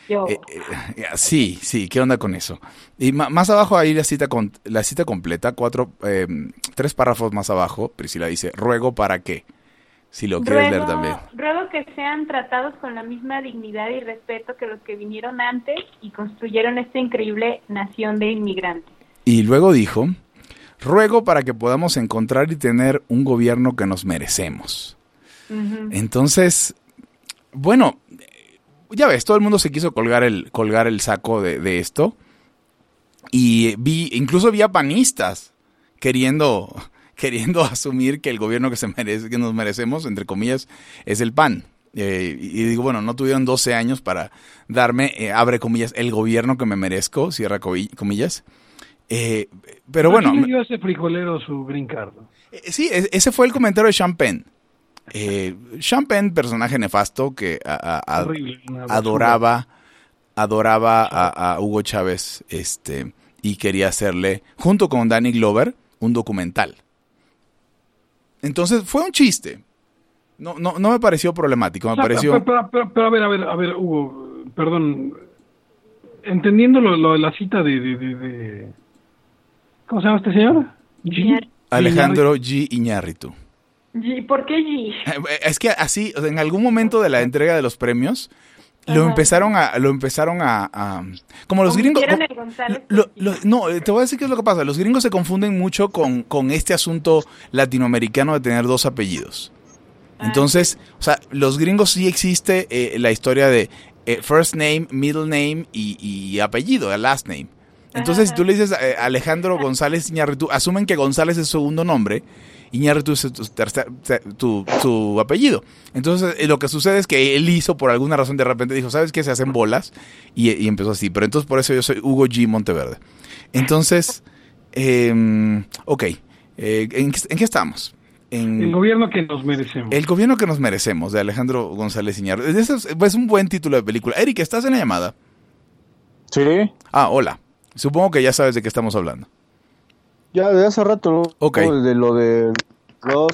Sí, ¿qué onda con eso? Y más abajo ahí la cita completa, 3 párrafos más abajo, Priscila dice, ruego para qué, si lo quieres leer también. Ruego que sean tratados con la misma dignidad y respeto que los que vinieron antes y construyeron esta increíble nación de inmigrantes. Y luego dijo, ruego para que podamos encontrar y tener un gobierno que nos merecemos. Uh-huh. Entonces, bueno... Ya ves, todo el mundo se quiso colgar el saco de esto. Y incluso vi a panistas queriendo asumir que el gobierno que nos merecemos, entre comillas, es el PAN. Y digo, bueno, no tuvieron 12 años para darme, abre comillas, el gobierno que me merezco, cierra comillas. Pero bueno. ¿Quién le dio a ese frijolero su green card? Sí, ese fue el comentario de Sean Penn. Sean Penn, personaje nefasto que adoraba a Hugo Chávez y quería hacerle, junto con Danny Glover, un documental. Entonces fue un chiste. No me pareció problemático. Me pareció... Pero a ver, Hugo, perdón. Entendiendo lo de la cita de ¿cómo se llama este señor? Alejandro G. Iñárritu. ¿Por qué G? Es que así, en algún momento de la entrega de los premios, lo empezaron a como los gringos... No, te voy a decir qué es lo que pasa. Los gringos se confunden mucho con este asunto latinoamericano de tener 2 apellidos. Entonces, o sea, los gringos sí existe la historia de first name, middle name y apellido, last name. Entonces, si tú le dices Alejandro González Iñárritu, asumen que González es su segundo nombre, Iñárritu es tu apellido. Entonces, lo que sucede es que él hizo, por alguna razón, de repente dijo, ¿sabes qué? Se hacen bolas, y empezó así. Pero entonces, por eso yo soy Hugo G. Monteverde. Entonces, ok, ¿en qué estamos? El gobierno que nos merecemos. El gobierno que nos merecemos, de Alejandro González Iñárritu. Es un buen título de película. Eric, ¿estás en la llamada? Sí. Hola. Supongo que ya sabes de qué estamos hablando. Ya, de hace rato, ¿no? Ok. De lo de los...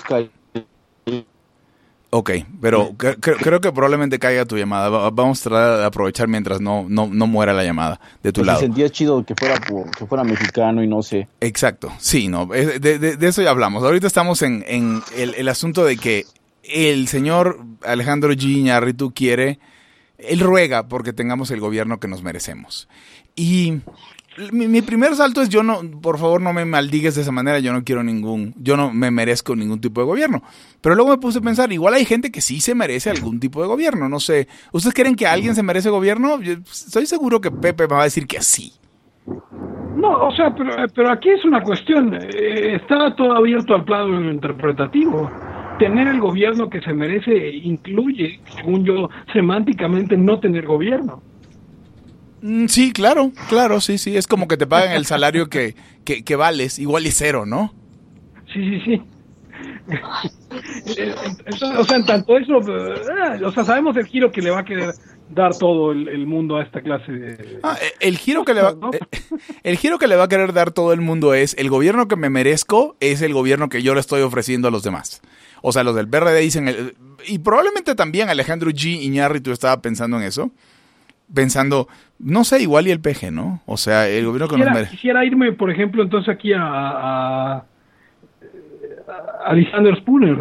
Ok, pero creo que probablemente caiga tu llamada. Vamos a tratar de aprovechar mientras no muera la llamada de tu lado. Me sentía chido que fuera mexicano y no sé. Exacto, sí, no, de eso ya hablamos. Ahorita estamos en el asunto de que el señor Alejandro G. Iñárritu él ruega porque tengamos el gobierno que nos merecemos. Y mi primer salto es por favor no me maldigues de esa manera, yo no me merezco ningún tipo de gobierno. Pero luego me puse a pensar, igual hay gente que sí se merece algún tipo de gobierno, no sé. ¿Ustedes creen que alguien se merece gobierno? Yo estoy seguro que Pepe me va a decir que sí. No, o sea, pero aquí es una cuestión, está todo abierto al plano interpretativo. Tener el gobierno que se merece incluye, según yo, semánticamente no tener gobierno. Sí, claro, sí, es como que te pagan el salario que vales, igual y 0, ¿no? Sí. Entonces, o sea, en tanto eso, o sea, sabemos el giro que le va a querer dar todo el mundo a esta clase de... el giro que le va a querer dar todo el mundo es, el gobierno que me merezco es el gobierno que yo le estoy ofreciendo a los demás. O sea, los del PRD dicen, y probablemente también Alejandro G. Iñárritu estaba pensando en eso, pensando, no sé, igual y el PG, ¿no? O sea, el gobierno que nos merece. Quisiera irme, por ejemplo, entonces aquí a Alexander Spooner.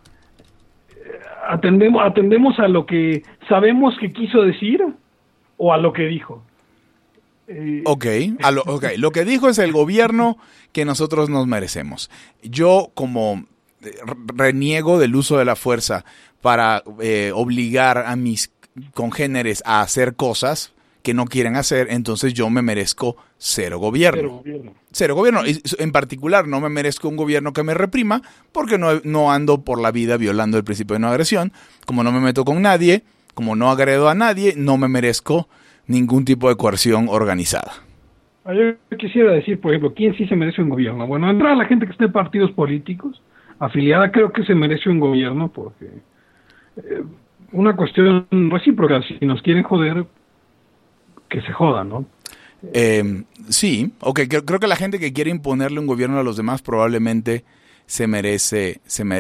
¿Atendemos a lo que sabemos que quiso decir o a lo que dijo? Ok, lo que dijo es el gobierno que nosotros nos merecemos. Yo, como reniego del uso de la fuerza para obligar a mis congéneres a hacer cosas que no quieren hacer, entonces yo me merezco cero gobierno. Cero gobierno. Y en particular, no me merezco un gobierno que me reprima porque no ando por la vida violando el principio de no agresión. Como no me meto con nadie, como no agredo a nadie, no me merezco ningún tipo de coerción organizada. Yo quisiera decir, por ejemplo, ¿quién sí se merece un gobierno? Bueno, entrar a la gente que esté en partidos políticos, afiliada, creo que se merece un gobierno porque una cuestión recíproca, si nos quieren joder, que se jodan, ¿no? Sí, ok, creo que la gente que quiere imponerle un gobierno a los demás probablemente se merece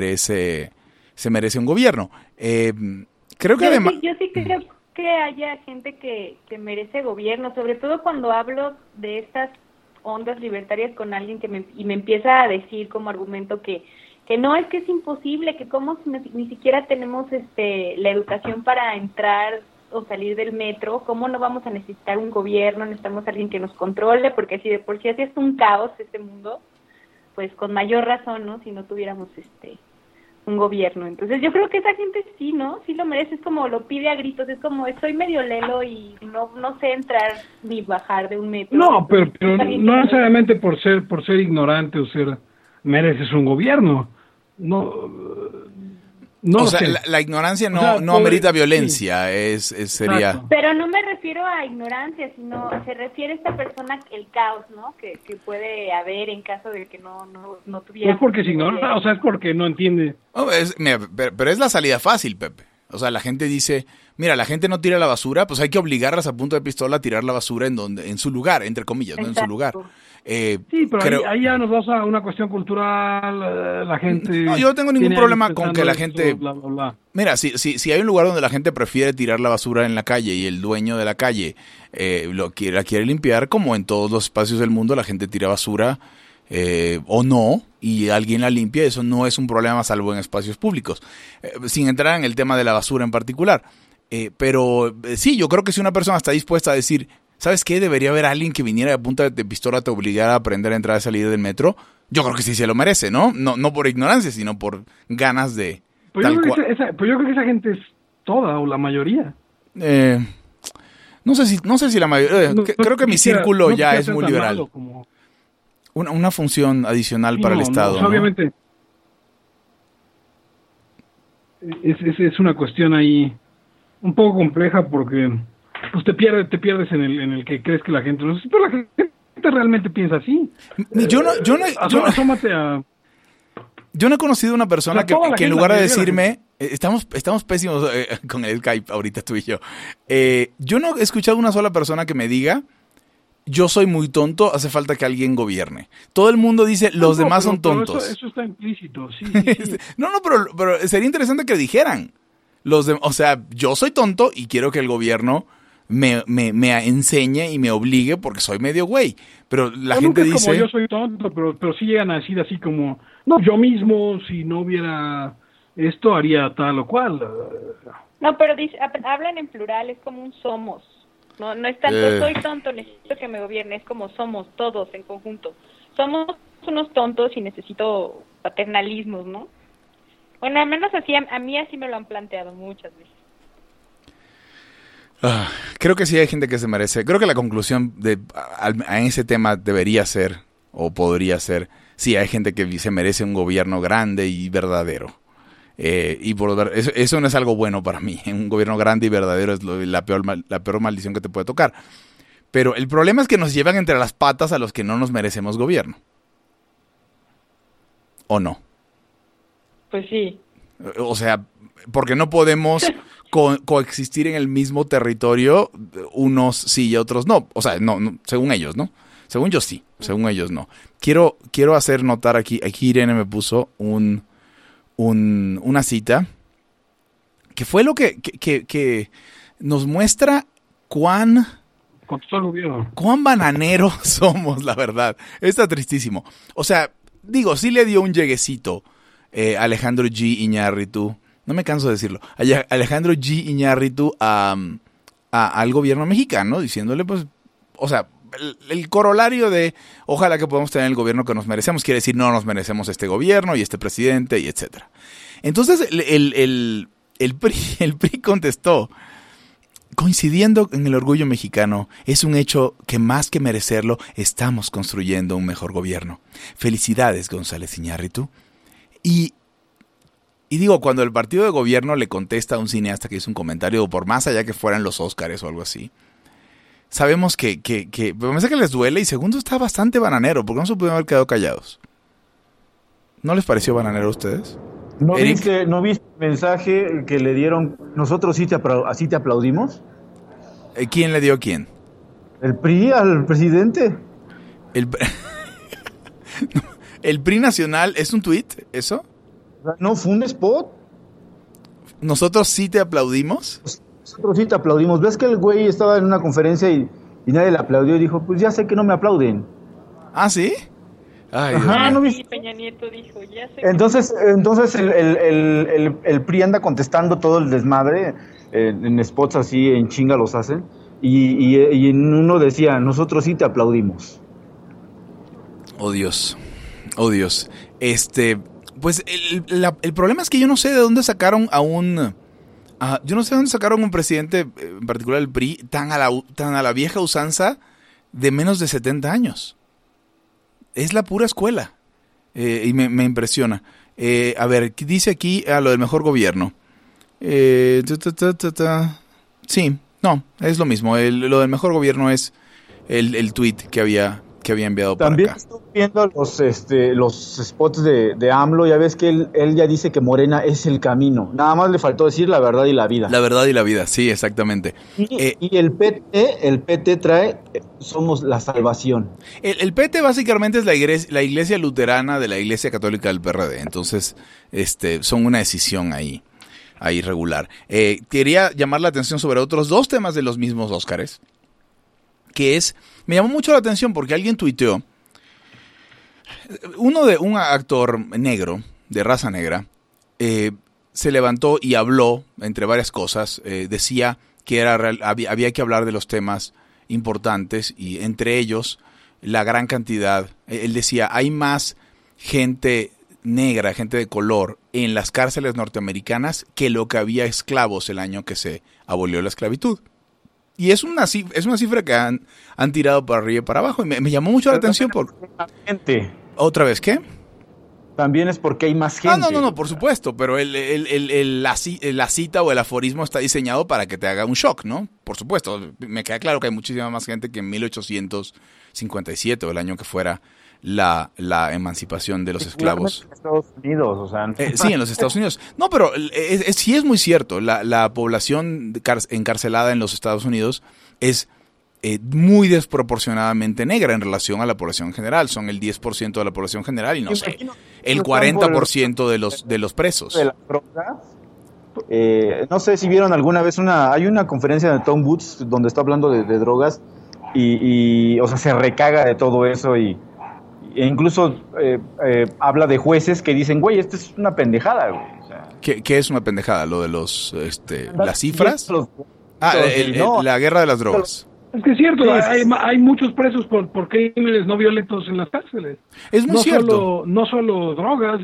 un gobierno. Creo que además... Yo sí creo que haya gente que merece gobierno, sobre todo cuando hablo de estas ondas libertarias con alguien que me empieza a decir como argumento que no, es que es imposible, que como ni siquiera tenemos la educación para entrar o salir del metro, ¿cómo no vamos a necesitar un gobierno? Necesitamos a alguien que nos controle, porque si de por sí así es un caos este mundo, pues con mayor razón, ¿no? Si no tuviéramos un gobierno. Entonces yo creo que esa gente sí, ¿no? Sí lo merece, es como lo pide a gritos, es como soy medio lelo y no sé entrar ni bajar de un metro. No, pero no necesariamente por ser ignorante o ser mereces un gobierno. No, o sea, la ignorancia no amerita violencia, sí. Sería... Exacto. Pero no me refiero a ignorancia, sino se refiere a esta persona el caos, ¿no? Que puede haber en caso de que no tuviera... No es porque se ignora, o sea, es porque no entiende. Pero es la salida fácil, Pepe. O sea, la gente dice, mira, la gente no tira la basura, pues hay que obligarlas a punto de pistola a tirar la basura en su lugar, entre comillas, ¿no? En su lugar. Sí, pero ahí ya nos vamos a una cuestión cultural, la gente... No, yo no tengo ningún problema con que la gente... Bla, bla, bla. Mira, si hay un lugar donde la gente prefiere tirar la basura en la calle y el dueño de la calle la quiere limpiar, como en todos los espacios del mundo la gente tira basura o no, y alguien la limpia, eso no es un problema salvo en espacios públicos, sin entrar en el tema de la basura en particular. Pero sí, yo creo que si una persona está dispuesta a decir... ¿Sabes qué? Debería haber alguien que viniera a punta de pistola te obligara a aprender a entrar y salir del metro. Yo creo que sí se lo merece, ¿no? No por ignorancia, sino por ganas de... Pues yo creo que esa gente es toda o la mayoría. No sé si la mayoría... creo que mi círculo ya es muy liberal. Como... Una función adicional para el Estado. No, obviamente. Es una cuestión ahí un poco compleja porque... Pues te pierdes en el que crees que la gente no... Pero la gente realmente piensa así. Yo no he conocido una persona que en lugar de decirme... Estamos pésimos con el Skype ahorita tú y yo. Yo no he escuchado una sola persona que me diga yo soy muy tonto, hace falta que alguien gobierne. Todo el mundo dice los demás son tontos. Eso está implícito, sí. No, pero sería interesante que dijeran. O sea, yo soy tonto y quiero que el gobierno... Me enseñe y me obligue porque soy medio güey. Pero la gente dice... Como yo soy tonto, pero sí llegan a decir así como... No, yo mismo, si no hubiera esto, haría tal o cual. No, pero hablan en plural, es como un somos. No es tanto soy tonto, necesito que me gobierne, es como somos todos en conjunto. Somos unos tontos y necesito paternalismos, ¿no? Bueno, al menos así, a mí así me lo han planteado muchas veces. Creo que sí hay gente que se merece. Creo que la conclusión a ese tema debería ser, o podría ser, sí, hay gente que se merece un gobierno grande y verdadero. Y por eso no es algo bueno para mí. Un gobierno grande y verdadero es la peor maldición que te puede tocar. Pero el problema es que nos llevan entre las patas a los que no nos merecemos gobierno. ¿O no? Pues sí. O sea, porque no podemos coexistir en el mismo territorio, unos sí y otros no. O sea, no, según ellos, ¿no? Según yo sí, según ellos no. Quiero hacer notar aquí Irene me puso un una cita que fue lo que nos muestra cuán bananeros somos, la verdad. Está tristísimo. O sea, digo, sí le dio un lleguecito Alejandro G. Iñárritu, no me canso de decirlo, Alejandro G. Iñárritu al gobierno mexicano, diciéndole, pues, o sea, el corolario de ojalá que podamos tener el gobierno que nos merecemos, quiere decir no nos merecemos este gobierno y este presidente y etcétera. Entonces el PRI contestó, coincidiendo en el orgullo mexicano, es un hecho que más que merecerlo, estamos construyendo un mejor gobierno. Felicidades, González Iñárritu. Y digo, cuando el partido de gobierno le contesta a un cineasta que hizo un comentario, por más allá que fueran los Óscares o algo así, sabemos que me parece que les duele, y segundo, está bastante bananero, porque no se pudieron haber quedado callados. ¿No les pareció bananero a ustedes? ¿No viste el mensaje que le dieron? Nosotros sí así te aplaudimos. ¿Quién le dio a quién? El PRI al presidente. ¿El PRI nacional es un tuit, eso? No, fue un spot. ¿Nosotros sí te aplaudimos? Nosotros sí te aplaudimos. ¿Ves que el güey estaba en una conferencia y nadie le aplaudió y dijo, pues ya sé que no me aplauden? ¿Ah, sí? Ay, Ajá, ¿no viste? Peña Nieto dijo, ya sé. Entonces el PRI anda contestando todo el desmadre, en spots así, en chinga los hacen, y en uno decía, nosotros sí te aplaudimos. Oh Dios, pues el problema es que yo no sé de dónde sacaron yo no sé de dónde sacaron un presidente, en particular el PRI, tan a la vieja usanza de menos de 70 años. Es la pura escuela. Y me impresiona. A ver, dice aquí lo del mejor gobierno. Sí, no, es lo mismo. Lo del mejor gobierno es el tweet que había enviado para También acá. estoy viendo los spots de AMLO. Ya ves que él ya dice que Morena es el camino. Nada más le faltó decir la verdad y la vida. La verdad y la vida, sí, exactamente. Y el PT trae somos la salvación. El PT básicamente es la iglesia luterana de la Iglesia Católica del PRD. Entonces, son una decisión ahí regular. Quería llamar la atención sobre otros dos temas de los mismos Óscares, que me llamó mucho la atención porque alguien tuiteó, un actor negro, de raza negra, se levantó y habló, entre varias cosas, decía que había que hablar de los temas importantes, y entre ellos la gran cantidad, él decía, hay más gente negra, gente de color en las cárceles norteamericanas que lo que había esclavos el año que se abolió la esclavitud. Y es una cifra que han tirado para arriba y para abajo. Y me llamó mucho la atención por... ¿Otra vez qué? También es porque hay más gente. No, por supuesto. Pero la cita o el aforismo está diseñado para que te haga un shock, ¿no? Por supuesto. Me queda claro que hay muchísima más gente que en 1857, o el año que fuera la emancipación de los esclavos. En Estados Unidos, o sea... Sí, en los Estados Unidos. No, pero sí es muy cierto. La población encarcelada en los Estados Unidos es muy desproporcionadamente negra en relación a la población en general. Son el 10% de la población general y no sé, el 40% de los presos. De las drogas. No sé si vieron alguna vez hay una conferencia de Tom Woods donde está hablando de drogas y o sea, se recaga de todo eso e incluso habla de jueces que dicen, güey, esto es una pendejada, güey. O sea, ¿Qué es una pendejada? ¿Lo de las cifras? La guerra de las drogas. Es que es cierto, hay muchos presos por crímenes no violentos en las cárceles. Es muy cierto. No solo drogas,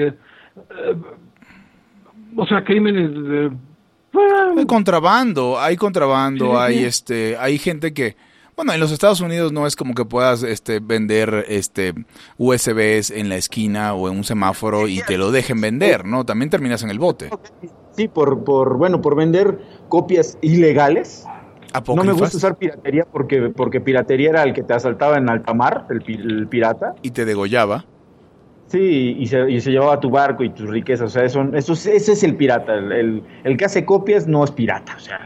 o sea, crímenes Hay contrabando, sí. Hay gente que... Bueno, en los Estados Unidos no es como que puedas vender USBs en la esquina o en un semáforo y te lo dejen vender, ¿no? También terminas en el bote. Sí, por vender copias ilegales. Apócrifas. No me gusta usar piratería porque piratería era el que te asaltaba en alta mar, el pirata. Y te degollaba. Sí, y se llevaba tu barco y tus riquezas. O sea, ese es el pirata. El que hace copias no es pirata. O sea,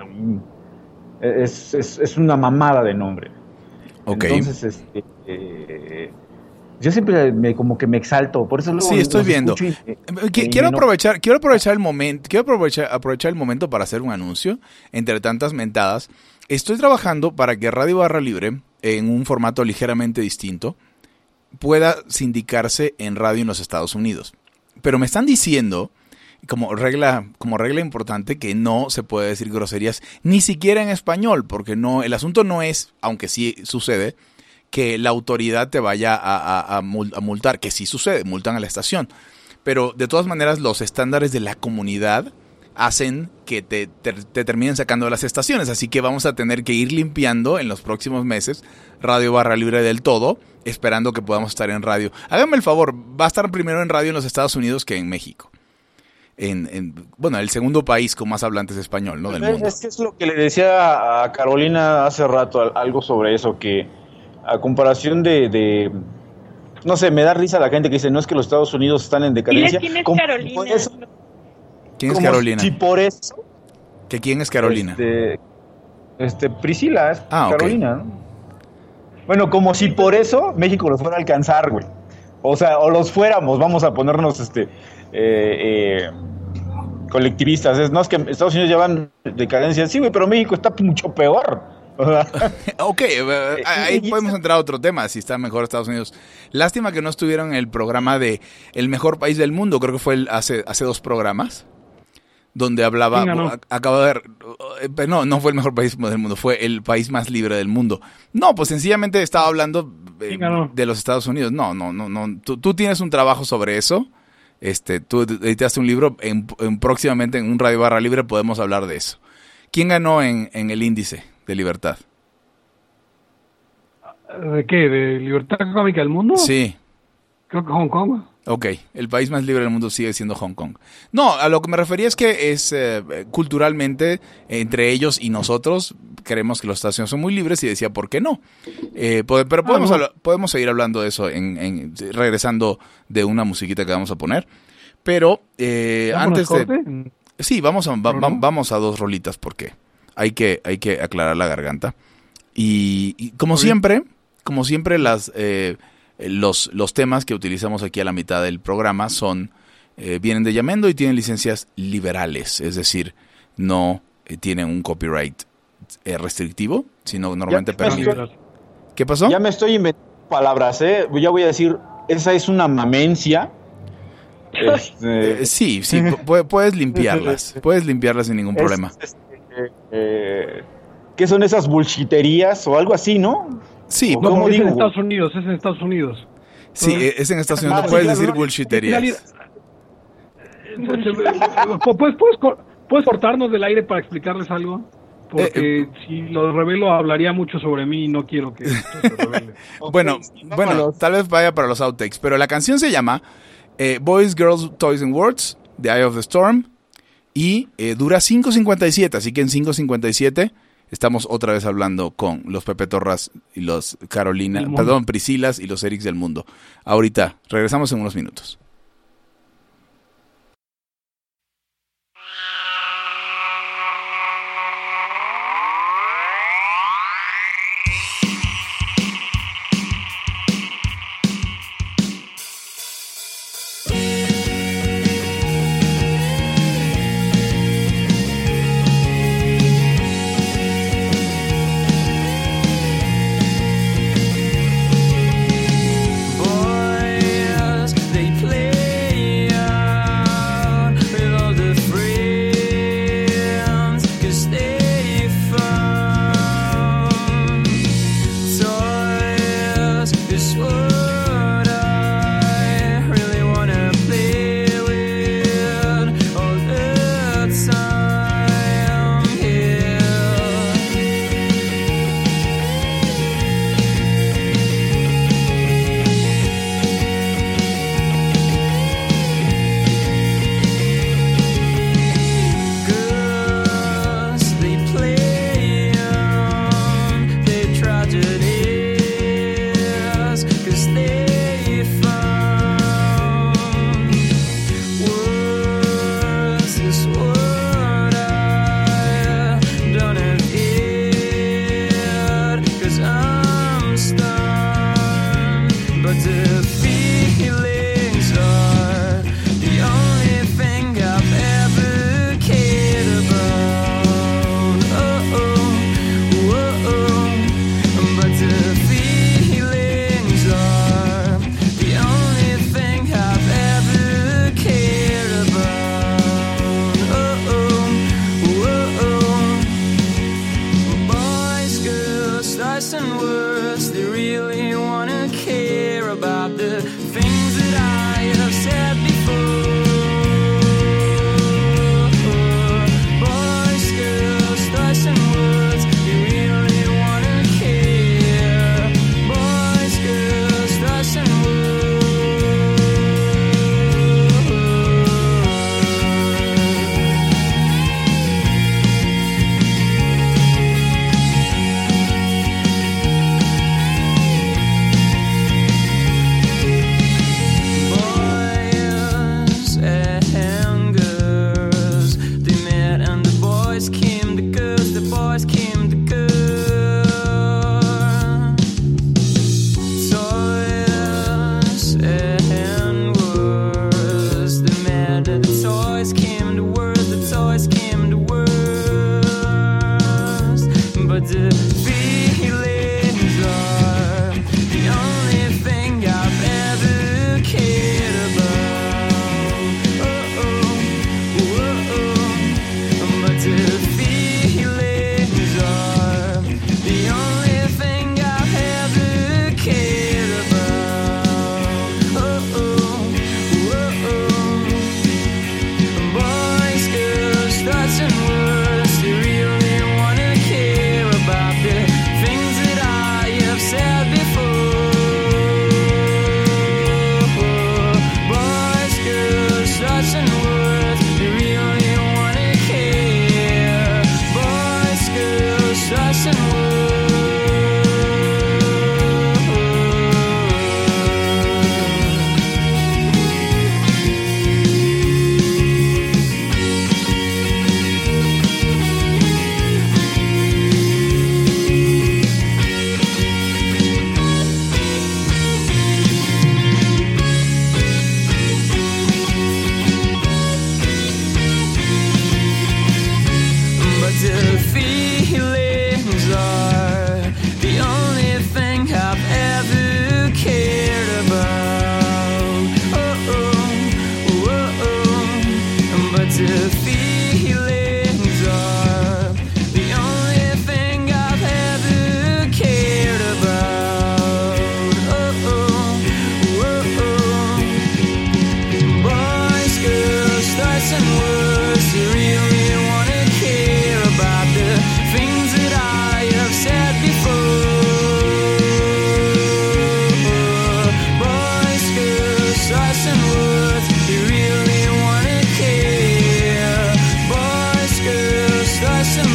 es una mamada de nombre. Ok. Entonces, yo siempre como que me exalto, por eso luego Sí, estoy los viendo. Quiero no. aprovechar el momento, aprovechar el momento para hacer un anuncio entre tantas mentadas. Estoy trabajando para que Radio Barra Libre, en un formato ligeramente distinto, pueda sindicarse en radio en los Estados Unidos. Pero me están diciendo, como regla importante, que no se puede decir groserías ni siquiera en español, porque no, el asunto no es, aunque sí sucede, que la autoridad te vaya a multar, que sí sucede, multan a la estación. Pero de todas maneras los estándares de la comunidad hacen que te terminen sacando de las estaciones. Así que vamos a tener que ir limpiando en los próximos meses Radio Barra Libre del todo, esperando que podamos estar en radio. Háganme el favor, va a estar primero en radio en los Estados Unidos que en México. Bueno, el segundo país con más hablantes de español, ¿no? Del mundo. Es que es lo que le decía a Carolina hace rato, algo sobre eso, que a comparación de no sé, me da risa la gente que dice, no es que los Estados Unidos están en decadencia. ¿Quién es Como Carolina? por eso, ¿Quién es como Carolina? Si por eso... ¿Que quién es Carolina? Priscila es Carolina, ¿no? Bueno, como si por eso México los fuera a alcanzar, güey. O sea, o los fuéramos, vamos a ponernos colectivistas. No es que Estados Unidos llevan decadencia, sí, güey, pero México está mucho peor. Ok, ahí podemos entrar a otro tema, si está mejor Estados Unidos. Lástima que no estuvieron en el programa de El Mejor País del Mundo, creo que fue hace 2 programas, donde hablaba, acabo de ver, no fue el mejor país del mundo, fue el país más libre del mundo. No, pues sencillamente estaba hablando de los Estados Unidos. No, tú tienes un trabajo sobre eso, tú editaste un libro, próximamente en un Radio Barra Libre podemos hablar de eso. ¿Quién ganó en el índice de libertad? ¿De qué? ¿De libertad económica del mundo? Sí. Creo que Hong Kong. Ok, el país más libre del mundo sigue siendo Hong Kong. No, a lo que me refería es que es culturalmente, entre ellos y nosotros, creemos que los Estados Unidos son muy libres y decía, ¿por qué no? Pero podemos seguir hablando de eso regresando de una musiquita que vamos a poner. Pero antes de... Sí, vamos a 2 rolitas porque hay que aclarar la garganta. Y como siempre, los temas que utilizamos aquí a la mitad del programa vienen de Yamendo y tienen licencias liberales, es decir, no tienen un copyright restrictivo, sino normalmente permiten. ¿Qué pasó? Ya me estoy inventando palabras, ya voy a decir, esa es una mamencia. Sí, puedes limpiarlas sin ningún problema. ¿Qué son esas bullshiterías o algo así, no? Sí, ¿cómo digo? Es en Estados Unidos. Sí, es en Estados Unidos, no puedes decir bullshiterías. ¿Puedes cortarnos del aire para explicarles algo? Porque si lo revelo hablaría mucho sobre mí y no quiero que esto se revele. Bueno, tal vez vaya para los outtakes, pero la canción se llama Boys, Girls, Toys and Words, The Eye of the Storm, y dura 5:57, así que en 5:57 estamos otra vez hablando con los Pepe Torras y los Priscilas y los Erics del mundo. Ahorita, regresamos en unos minutos. Boys, they play feelings are the only thing I've ever cared about. But the feelings are the only thing I've ever cared about. Boys, girls, stars and words, they really wanna care about the things that I have said before. Boys, girls, stars and words, they really wanna care. Boys, girls, stars and words. Boys and girls, they met and the boys came to girls, the boys came to girls. Toys and words, they met and the toys came to words, the toys came to words. But the feelings are the only thing I've ever cared about. But the feelings are the only thing I've ever cared about. Boys, girls, thoughts and words, they really wanna care about the things that I have said before. Boys, girls, thoughts and words, they really wanna care. Boys, girls, thoughts and words. But the feelings are the only thing I've ever cared about. But the feelings are the only thing I've ever cared about. Boys, girls, stars and words, they really wanna care about the things that I have said before. Boys, girls, stars and words, they really wanna care. Boys, girls, stars and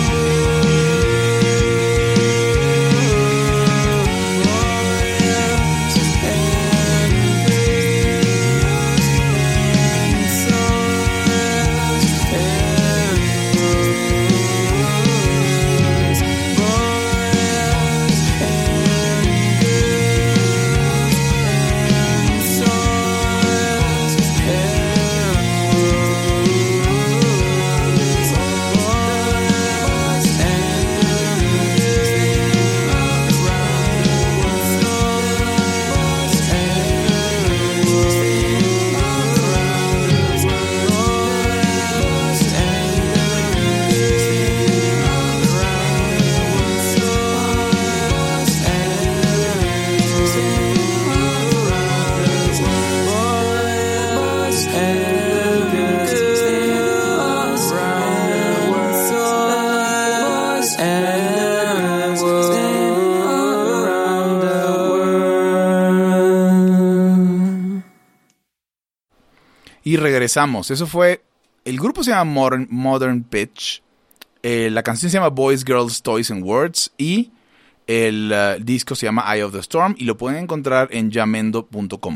Y regresamos. Eso fue... El grupo se llama Modern Pitch. La canción se llama Boys, Girls, Toys and Words. Y el disco se llama Eye of the Storm. Y lo pueden encontrar en jamendo.com.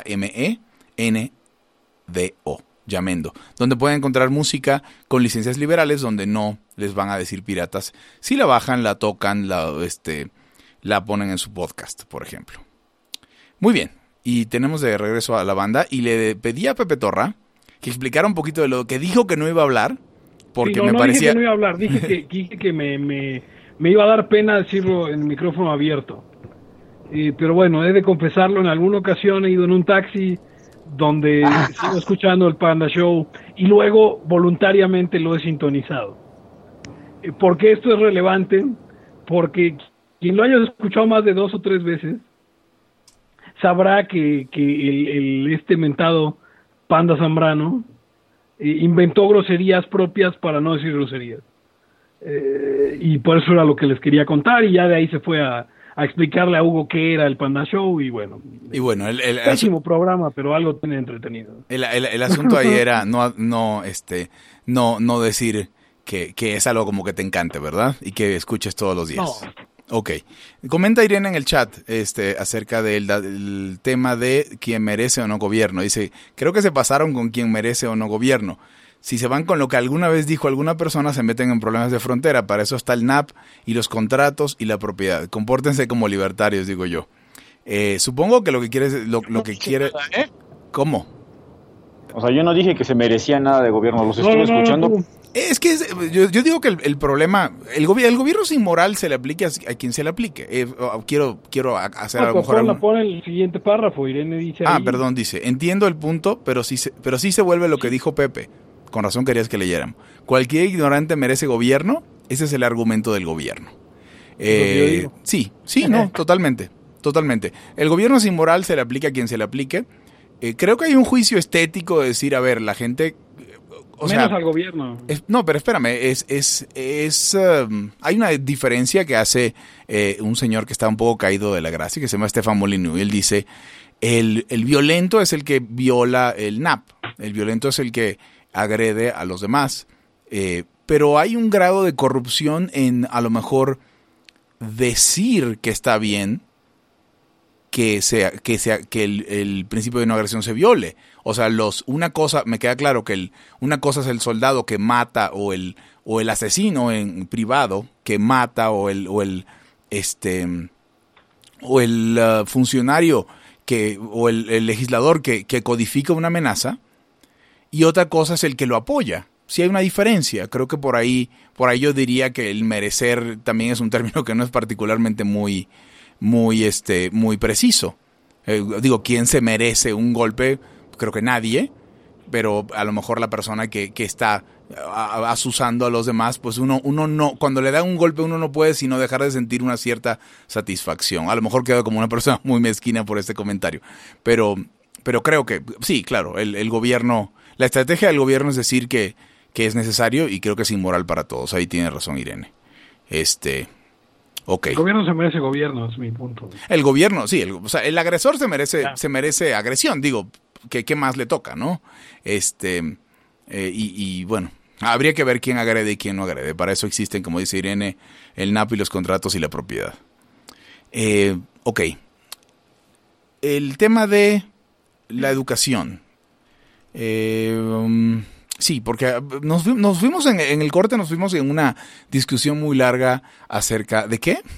Jamendo. Jamendo. Donde pueden encontrar música con licencias liberales. Donde no les van a decir piratas. Si la bajan, la tocan, la ponen en su podcast, por ejemplo. Muy bien. y tenemos de regreso a la banda y le pedí a Pepe Torra que explicara un poquito de lo que dijo que no iba a hablar, porque Sí, no, me no parecía... dije que no iba a hablar, dije que me iba a dar pena decirlo en micrófono abierto. Pero bueno, he de confesarlo, en alguna ocasión he ido en un taxi donde sigo escuchando el Panda Show y luego voluntariamente lo he sintonizado. ¿Por qué esto es relevante? Porque quien lo haya escuchado más de 2 o 3 veces sabrá que este mentado Panda Zambrano inventó groserías propias para no decir groserías. Y por eso era lo que les quería contar, y ya de ahí se fue a explicarle a Hugo qué era el Panda Show, y bueno, pésimo programa, pero algo tiene entretenido. El asunto ahí era no decir que es algo como que te encante, ¿verdad? Y que escuches todos los días. No. Ok. Comenta Irene en el chat acerca del tema de quién merece o no gobierno. Dice, creo que se pasaron con quién merece o no gobierno. Si se van con lo que alguna vez dijo alguna persona, se meten en problemas de frontera. Para eso está el NAP y los contratos y la propiedad. Compórtense como libertarios, digo yo. Supongo que lo que quiere... Lo que quiere... ¿Cómo? O sea, yo no dije que se merecía nada de gobierno, los estuve escuchando. Es que yo digo que el problema... El gobierno sin moral se le aplique a quien se le aplique. Quiero hacer a lo mejor... Pon el siguiente párrafo, Irene dice ahí. Perdón, dice, entiendo el punto, pero sí se vuelve lo que dijo Pepe. Con razón querías que leyeran. Cualquier ignorante merece gobierno. Ese es el argumento del gobierno. Sí, no, totalmente. El gobierno sin moral se le aplica a quien se le aplique. Creo que hay un juicio estético de decir, a ver, la gente... Menos al gobierno. No, pero espérame, hay una diferencia que hace un señor que está un poco caído de la gracia, que se llama Stefan Molyneux, y él dice, el violento es el que viola el NAP, el violento es el que agrede a los demás, pero hay un grado de corrupción en a lo mejor decir que está bien que el principio de no agresión se viole. O sea, una cosa, me queda claro que una cosa es el soldado que mata o el asesino en privado que mata o el funcionario o el legislador que codifica una amenaza, y otra cosa es el que lo apoya. Sí hay una diferencia. Creo que por ahí yo diría que el merecer también es un término que no es particularmente muy preciso. ¿Quién se merece un golpe? Creo que nadie, pero a lo mejor la persona que está asusando a los demás, pues uno no, cuando le da un golpe uno no puede sino dejar de sentir una cierta satisfacción. A lo mejor quedo como una persona muy mezquina por este comentario, pero creo que sí, claro, el gobierno, la estrategia del gobierno es decir que es necesario, y creo que es inmoral para todos. Ahí tiene razón Irene. Okay. El gobierno se merece gobierno, es mi punto. El gobierno, sí, el agresor se merece agresión, digo, ¿qué más le toca, no? Y bueno, habría que ver quién agrede y quién no agrede. Para eso existen, como dice Irene, el NAP y los contratos y la propiedad. Ok. El tema de la educación. Sí, porque nos fuimos en el corte, nos fuimos en una discusión muy larga acerca de ¿qué?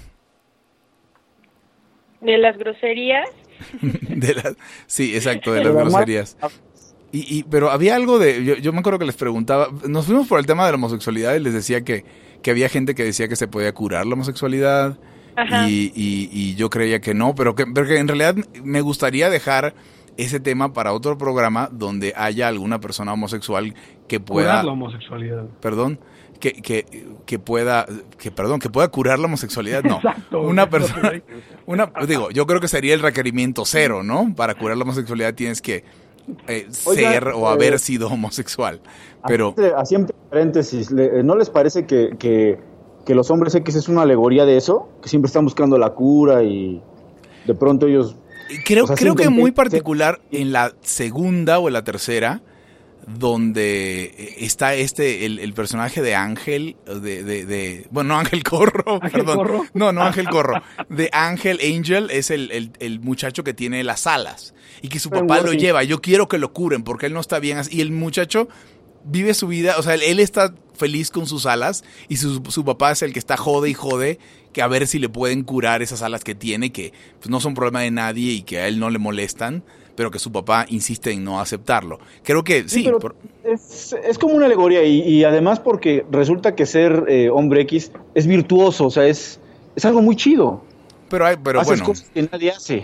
De las groserías. Sí, exacto, de las groserías. Pero había algo yo me acuerdo que les preguntaba, nos fuimos por el tema de la homosexualidad y les decía que había gente que decía que se podía curar la homosexualidad. Ajá. Y yo creía que no, pero que en realidad me gustaría dejar ese tema para otro programa donde haya alguna persona homosexual que pueda curar la homosexualidad. Perdón, que pueda curar la homosexualidad, no. Exacto, una persona yo creo que sería el requerimiento 0, ¿no? Para curar la homosexualidad tienes que ser o haber sido homosexual. Pero así en paréntesis, ¿no les parece que los hombres X es una alegoría de eso? Que siempre están buscando la cura y de pronto ellos... Creo que muy particular en la segunda o en la tercera, donde está el personaje de Ángel, no Ángel Corro, perdón. ¿Corro? No Ángel Corro. De Angel es el muchacho que tiene las alas y que su papá lo lleva. Yo quiero que lo curen porque él no está bien así. Y el muchacho vive su vida, o sea, él está feliz con sus alas y su papá es el que está jode y jode que a ver si le pueden curar esas alas que tiene, que pues, no son problema de nadie y que a él no le molestan, pero que su papá insiste en no aceptarlo. Creo que sí. Es como una alegoría y además porque resulta que ser hombre X es virtuoso, o sea, es algo muy chido. Pero Haces bueno. cosas que nadie hace.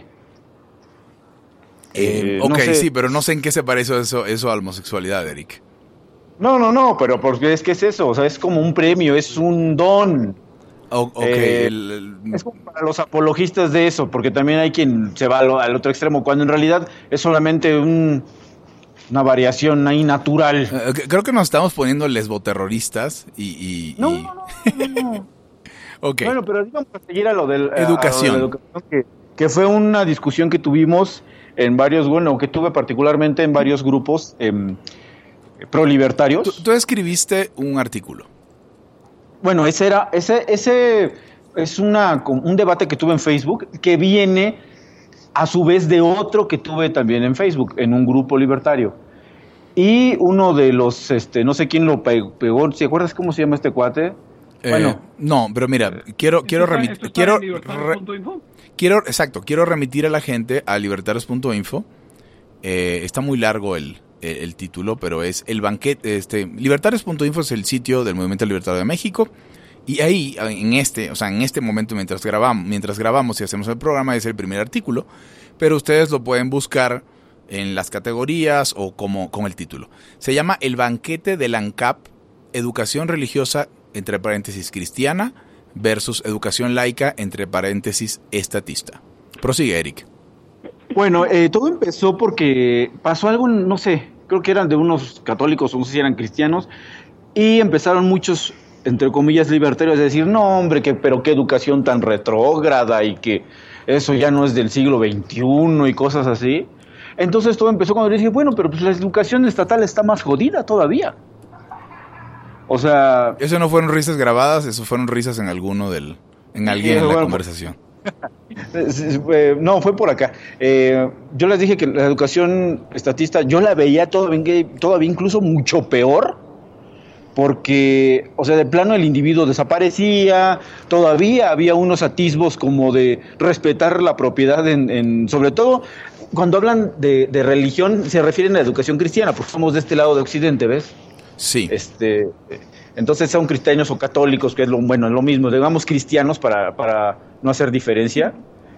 Ok, no sé. sí, pero no sé en qué se parece eso a la homosexualidad, Eric. No, pero porque es que es eso, o sea, es como un premio, es un don. Es como para los apologistas de eso, porque también hay quien se va al otro extremo, cuando en realidad es solamente una variación ahí natural. Creo que nos estamos poniendo lesboterroristas No. Okay. Bueno, pero digamos para seguir a lo del educación. A lo de la educación que fue una discusión que tuvimos en varios, bueno, que tuve particularmente en varios grupos pro-libertarios. Tú escribiste un artículo. Bueno, ese es un debate que tuve en Facebook que viene a su vez de otro que tuve también en Facebook, en un grupo libertario. Y uno de los, no sé quién lo pegó, ¿te acuerdas cómo se llama este cuate? Bueno. No, pero mira, quiero remitir a la gente a libertarios.info. Está muy largo el título, pero es el banquete. Libertarios.info es el sitio del Movimiento Libertario de México. Y ahí, en este momento, mientras grabamos y hacemos el programa, es el primer artículo. Pero ustedes lo pueden buscar en las categorías o con el título. Se llama El banquete del ANCAP, educación religiosa, entre paréntesis, cristiana, versus educación laica, entre paréntesis, estatista. Prosigue, Eric. Bueno, todo empezó porque pasó algo, no sé, creo que eran de unos católicos o no sé si eran cristianos, y empezaron muchos, entre comillas, libertarios a decir, no hombre, pero qué educación tan retrógrada y que eso ya no es del siglo XXI y cosas así. Entonces todo empezó cuando le dije, bueno, pero pues la educación estatal está más jodida todavía. O sea... Eso no fueron risas grabadas, eso fueron risas en alguien en la conversación. No, fue por acá. Yo les dije que la educación estatista yo la veía todavía incluso mucho peor, porque, o sea, de plano el individuo desaparecía, todavía había unos atisbos como de respetar la propiedad sobre todo cuando hablan de religión se refieren a la educación cristiana, porque somos de este lado de Occidente, ¿ves? Sí. Entonces son cristianos o católicos, que es lo mismo, digamos cristianos para no hacer diferencia.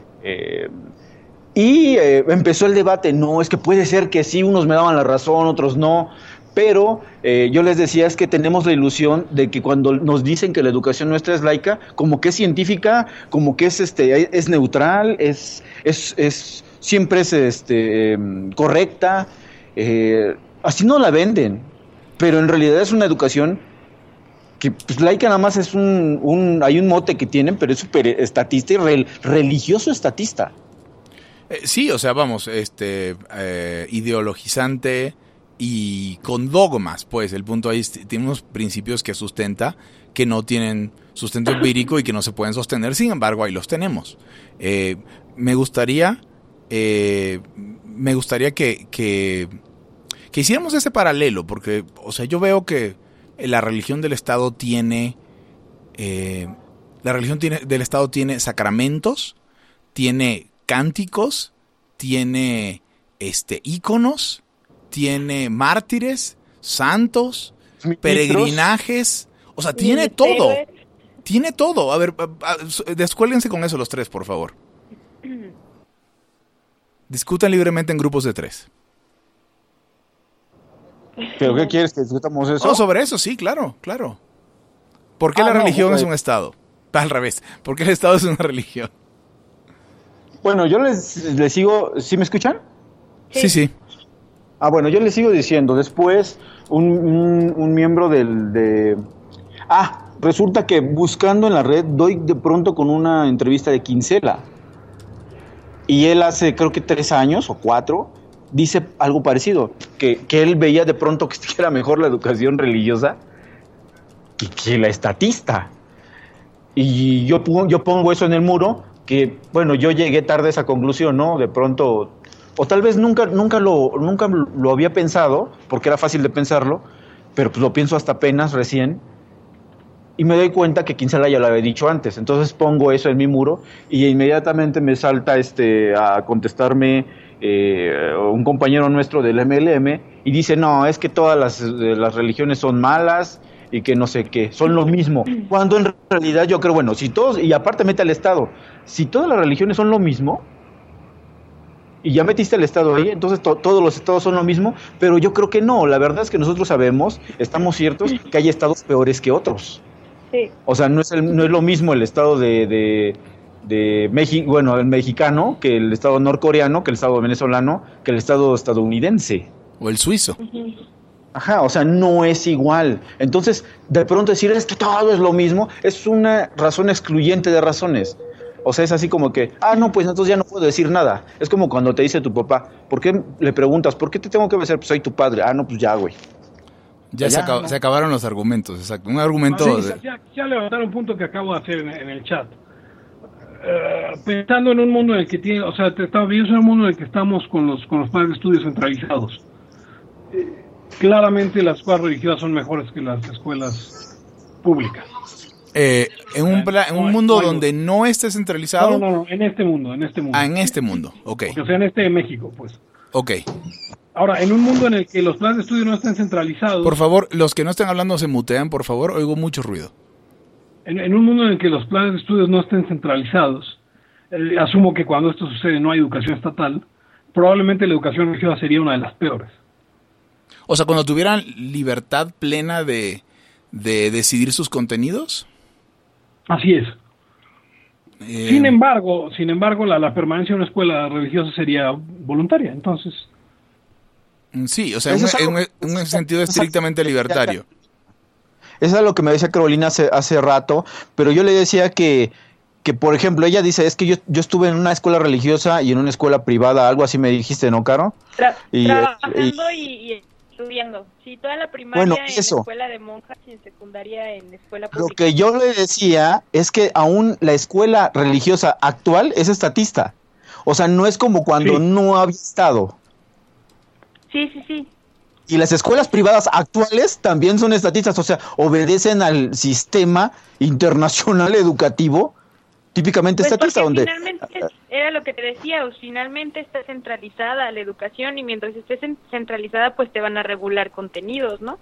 Empezó el debate, no, es que puede ser que sí, unos me daban la razón, otros no, pero yo les decía es que tenemos la ilusión de que cuando nos dicen que la educación nuestra es laica, como que es científica, como que es neutral, siempre es correcta, así no la venden, pero en realidad es una educación que pues, laica nada más es hay un mote que tienen, pero es súper estatista y religioso estatista. Sí, o sea, vamos, ideologizante y con dogmas, pues, el punto ahí tiene unos principios que sustenta, que no tienen sustento empírico y que no se pueden sostener, sin embargo, ahí los tenemos. Me gustaría que hiciéramos ese paralelo, porque, o sea, yo veo que la religión del Estado tiene sacramentos, tiene cánticos, tiene íconos, tiene mártires, santos, peregrinajes, o sea, tiene todo. Tiene todo. A ver, descuélguense con eso los tres, por favor. Discutan libremente en grupos de 3. ¿Pero qué quieres que discutamos eso? No, sobre eso, sí, claro. ¿Por qué la religión es un Estado? Al revés. ¿Por qué el Estado es una religión? Bueno, yo les sigo... ¿Sí me escuchan? Sí. Bueno, yo les sigo diciendo. Después, un miembro resulta que buscando en la red doy de pronto con una entrevista de Kinsella. Y él hace, creo que 3 años o 4... dice algo parecido, que él veía de pronto que era mejor la educación religiosa que la estatista. Y yo pongo eso en el muro, que bueno, yo llegué tarde a esa conclusión, ¿no? De pronto, o tal vez nunca lo había pensado, porque era fácil de pensarlo, pero pues lo pienso hasta apenas recién, y me doy cuenta que Kinsella ya lo había dicho antes. Entonces pongo eso en mi muro y inmediatamente me salta a contestarme un compañero nuestro del MLM y dice, no, es que todas las religiones son malas y que no sé qué, son lo mismo. Cuando en realidad yo creo, bueno, si todos, y aparte mete al Estado, si todas las religiones son lo mismo, y ya metiste el Estado ahí, entonces todos los estados son lo mismo, pero yo creo que no, la verdad es que nosotros sabemos, estamos ciertos, que hay estados peores que otros. Sí. O sea, no es lo mismo el estado de México, bueno, el mexicano, que el estado norcoreano, que el estado venezolano, que el estado estadounidense. O el suizo. Ajá, o sea, no es igual. Entonces, de pronto decir, es que todo es lo mismo, es una razón excluyente de razones. O sea, es así como que, no, pues entonces ya no puedo decir nada. Es como cuando te dice tu papá, ¿por qué le preguntas, ¿por qué te tengo que obedecer? Pues soy tu padre. No, pues ya, güey. Ya se acabaron los argumentos, exacto. Un argumento... Ya levantar un punto que acabo de hacer en el chat. Pensando en un mundo en el que tiene, o sea, estamos viviendo en un mundo en el que estamos con los planes de estudios centralizados. Claramente las escuelas religiosas son mejores que las escuelas públicas. En un mundo donde no esté centralizado. No, en este mundo. En este mundo, ok. O sea, en este de México, pues. Ok. Ahora, en un mundo en el que los planes de estudio no estén centralizados... Por favor, los que no estén hablando se mutean, por favor, oigo mucho ruido. En un mundo en el que los planes de estudios no estén centralizados, asumo que cuando esto sucede no hay educación estatal, probablemente la educación religiosa sería una de las peores. O sea, cuando tuvieran libertad plena de decidir sus contenidos. Así es. Sin embargo, la permanencia en una escuela religiosa sería voluntaria, entonces... Sí, o sea, en un sentido estrictamente libertario. Eso es lo que me decía Carolina hace rato, pero yo le decía que por ejemplo, ella dice, es que yo estuve en una escuela religiosa y en una escuela privada, algo así me dijiste, ¿no, Caro? Trabajando y estudiando. Sí, toda la primaria en la escuela de monjas y en secundaria en escuela pública. Lo que yo le decía es que aún la escuela religiosa actual es estatista. O sea, no es como cuando no había estado. Sí. Y las escuelas privadas actuales también son estatistas, o sea, obedecen al sistema internacional educativo típicamente estatista, donde... Finalmente, era lo que te decía, finalmente está centralizada la educación y mientras esté centralizada, pues te van a regular contenidos, ¿no?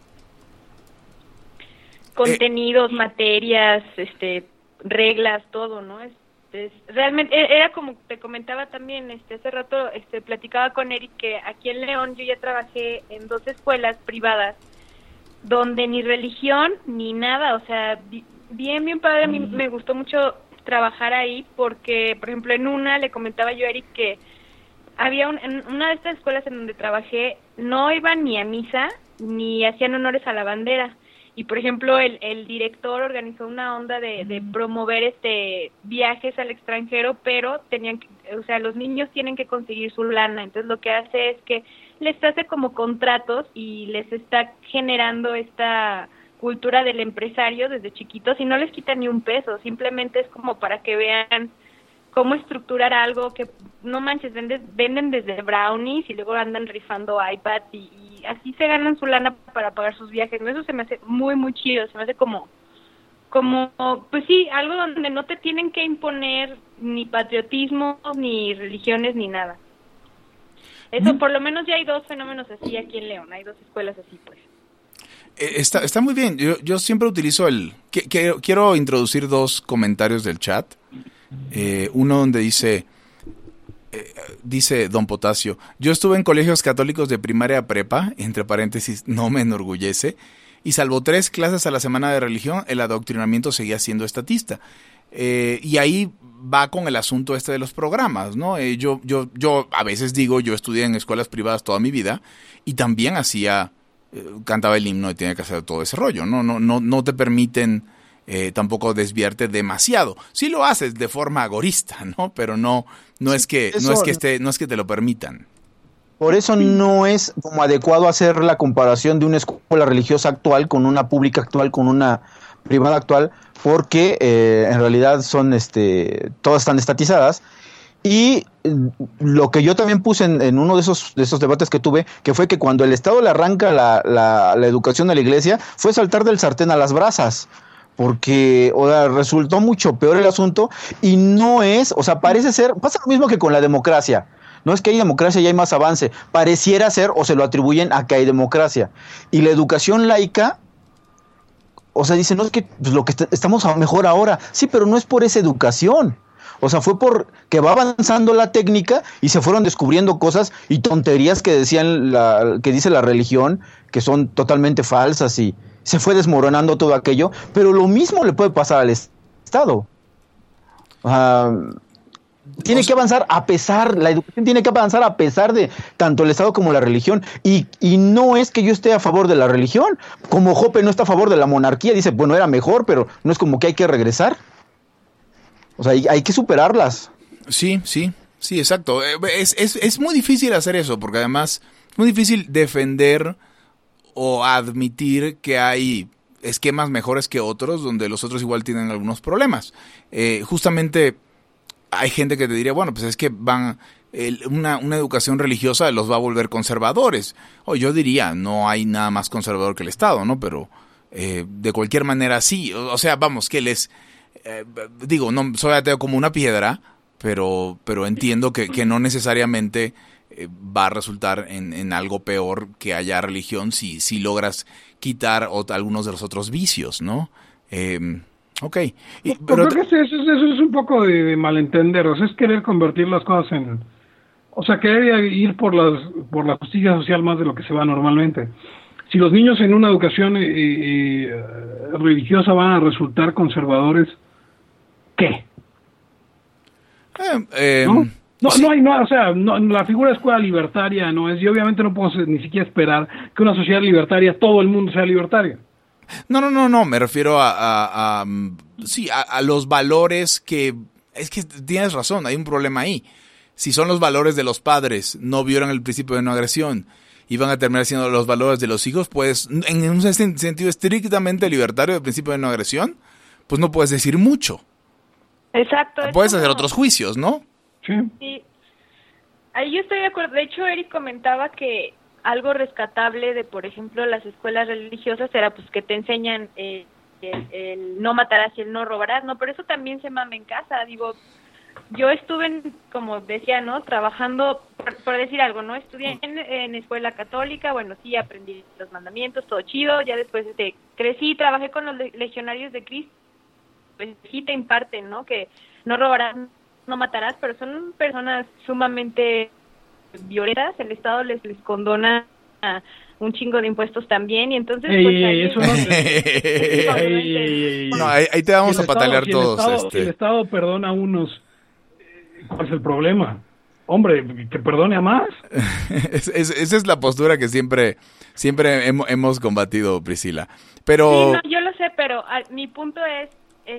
Contenidos, materias, reglas, todo, ¿no? Realmente era como te comentaba también hace rato, platicaba con Eric que aquí en León yo ya trabajé en 2 escuelas privadas donde ni religión ni nada, o sea, bien padre. A mí me gustó mucho trabajar ahí porque, por ejemplo, en una le comentaba yo a Eric que había en una de estas escuelas en donde trabajé no iban ni a misa ni hacían honores a la bandera. Y, por ejemplo, el director organizó una onda de promover viajes al extranjero, pero los niños tienen que conseguir su lana. Entonces, lo que hace es que les hace como contratos y les está generando esta cultura del empresario desde chiquitos y no les quita ni un peso. Simplemente es como para que vean cómo estructurar algo que, no manches, venden desde brownies y luego andan rifando iPads y así se ganan su lana para pagar sus viajes. Eso se me hace muy, muy chido. Se me hace como, pues sí, algo donde no te tienen que imponer ni patriotismo, ni religiones, ni nada. Eso, por lo menos ya hay 2 fenómenos así aquí en León. Hay 2 escuelas así, pues. Está muy bien. Yo siempre utilizo quiero introducir 2 comentarios del chat. Uno donde dice Don Potasio, yo estuve en colegios católicos de primaria a prepa, entre paréntesis, no me enorgullece, y salvo 3 clases a la semana de religión, el adoctrinamiento seguía siendo estatista. Y ahí va con el asunto de los programas, ¿no? Yo a veces digo, yo estudié en escuelas privadas toda mi vida y también cantaba el himno y tenía que hacer todo ese rollo, no te permiten tampoco desviarte demasiado. Sí lo haces de forma agorista, ¿no? Pero no es que te lo permitan. Por eso no es como adecuado hacer la comparación de una escuela religiosa actual con una pública actual, con una privada actual, porque en realidad son todas están estatizadas Y lo que yo también puse en uno de esos debates que tuve, que fue que cuando el Estado le arranca la educación a la iglesia, fue saltar del sartén a las brasas, porque resultó mucho peor el asunto, y no es, o sea, parece ser, pasa lo mismo que con la democracia. No es que hay democracia y hay más avance, pareciera ser, o se lo atribuyen a que hay democracia. Y la educación laica, o sea, dicen, no, es que pues, lo que estamos mejor ahora. Sí, pero no es por esa educación. O sea, fue por que va avanzando la técnica y se fueron descubriendo cosas y tonterías que decían que dice la religión, que son totalmente falsas, y se fue desmoronando todo aquello. Pero lo mismo le puede pasar al Estado. Tiene que avanzar la educación tiene que avanzar a pesar de tanto el Estado como la religión. Y no es que yo esté a favor de la religión, como Jope no está a favor de la monarquía, dice, bueno, era mejor, pero no es como que hay que regresar. O sea, hay que superarlas. Sí, exacto. Es muy difícil hacer eso, porque además es muy difícil defender o admitir que hay esquemas mejores que otros, donde los otros igual tienen algunos problemas. Justamente hay gente que te diría, bueno, pues es que una educación religiosa los va a volver conservadores. O yo diría, no hay nada más conservador que el Estado, ¿no? Pero de cualquier manera sí. O sea, vamos, que digo, no soy ateo como una piedra, pero entiendo que no necesariamente va a resultar en algo peor que haya religión si logras quitar algunos de los otros vicios, ¿no? Ok. Pero creo que eso es un poco de malentender, o sea, es querer convertir las cosas o sea, querer ir por la justicia social más de lo que se va normalmente. Si los niños en una educación religiosa van a resultar conservadores, ¿qué? La figura de escuela libertaria no es, y obviamente no puedo ni siquiera esperar que una sociedad libertaria, todo el mundo sea libertario. No, me refiero a los valores es que tienes razón, hay un problema ahí. Si son los valores de los padres, no violan el principio de no agresión y van a terminar siendo los valores de los hijos, pues en un sentido estrictamente libertario del principio de no agresión, pues no puedes decir mucho. Exacto. Puedes hacer otros juicios, ¿no? Sí. Ahí yo estoy de acuerdo. De hecho, Eric comentaba que algo rescatable de, por ejemplo, las escuelas religiosas era pues que te enseñan el no matarás y el no robarás, ¿no? Pero eso también se mama en casa. Digo, yo estuve, como decía, ¿no? Trabajando, por decir algo, ¿no? Estudié en escuela católica, bueno, sí, aprendí los mandamientos, todo chido. Ya después crecí, trabajé con los legionarios de Cristo. Pues sí te imparten, ¿no? Que no robarás, no matarás, pero son personas sumamente violentas. El Estado les condona un chingo de impuestos también, y entonces eso no, ahí te vamos a patalear todos. El Estado perdona a unos, ¿cuál es el problema? Hombre, que perdone a más. Esa es la postura que siempre hemos combatido, Priscila. Pero sí, no, yo lo sé, pero mi punto es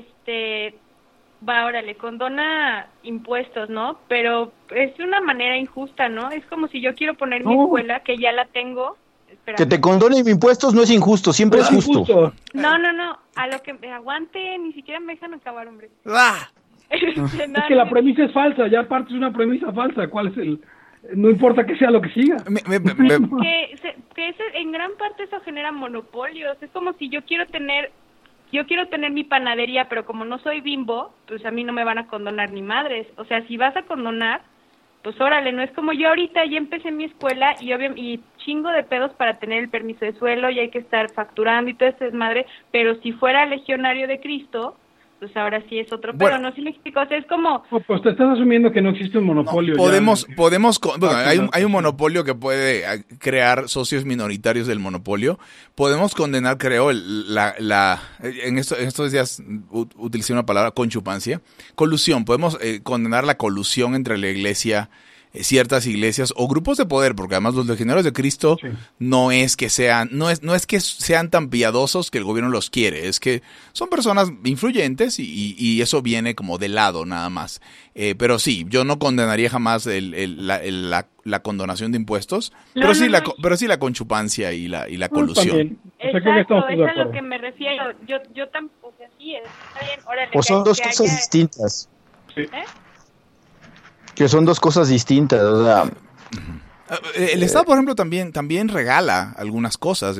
le condona impuestos, ¿no? Pero es de una manera injusta, ¿no? Es como si yo quiero poner mi escuela, que ya la tengo. Espera. Que te condonen impuestos no es injusto, siempre es justo. No, a lo que me aguante, ni siquiera me dejan acabar, hombre. Es que la premisa es falsa, ya aparte es una premisa falsa. ¿Cuál es no importa que sea lo que siga. Que en gran parte eso genera monopolios. Es como si yo quiero tener mi panadería, pero como no soy Bimbo, pues a mí no me van a condonar ni madres. O sea, si vas a condonar, pues órale, no es como yo ahorita ya empecé mi escuela y chingo de pedos para tener el permiso de suelo y hay que estar facturando y todo ese desmadre, pero si fuera legionario de Cristo, pues ahora sí es otro, pero no, si me explico, o sea, es como... Pues te estás asumiendo que no existe un monopolio. Hay un monopolio que puede crear socios minoritarios del monopolio. Podemos condenar, creo, en estos días utilicé una palabra, conchupancia, colusión. Podemos condenar la colusión entre la iglesia, ciertas iglesias o grupos de poder, porque además los legionarios de Cristo no es que sean tan piadosos que el gobierno los quiere, es que son personas influyentes y eso viene como de lado nada más. Pero sí, yo no condenaría jamás la condonación de impuestos, pero sí la conchupancia y la colusión. Exacto, es a lo que me refiero. Yo tampoco, o sea, sí, está bien, órale. O son dos cosas distintas. Sí. Que son dos cosas distintas, o sea... El Estado, por ejemplo, también regala algunas cosas.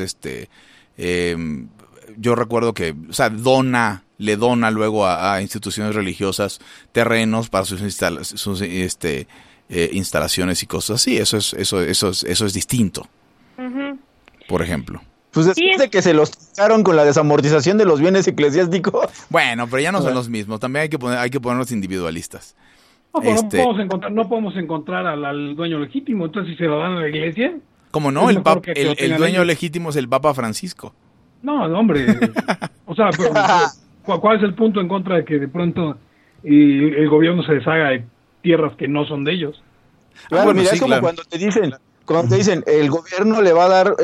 Yo recuerdo que, o sea, le dona luego a instituciones religiosas terrenos para sus instalaciones y cosas así. Eso es distinto. Ujú. Por ejemplo. Pues después Sí, de que se los quitaron con la desamortización de los bienes eclesiásticos. Bueno, pero ya no son los mismos. También hay que ponerlos individualistas. No, pues no podemos encontrar al dueño legítimo, entonces si se lo dan a la iglesia. ¿Cómo no? Es El mejor que lo el tengan dueño ellos. legítimo es el Papa Francisco. No, hombre. O sea, pero, ¿cuál es el punto en contra de que de pronto el gobierno se deshaga de tierras que no son de ellos? Claro, bueno, mira, sí, es como claro. cuando te dicen, el gobierno le va a dar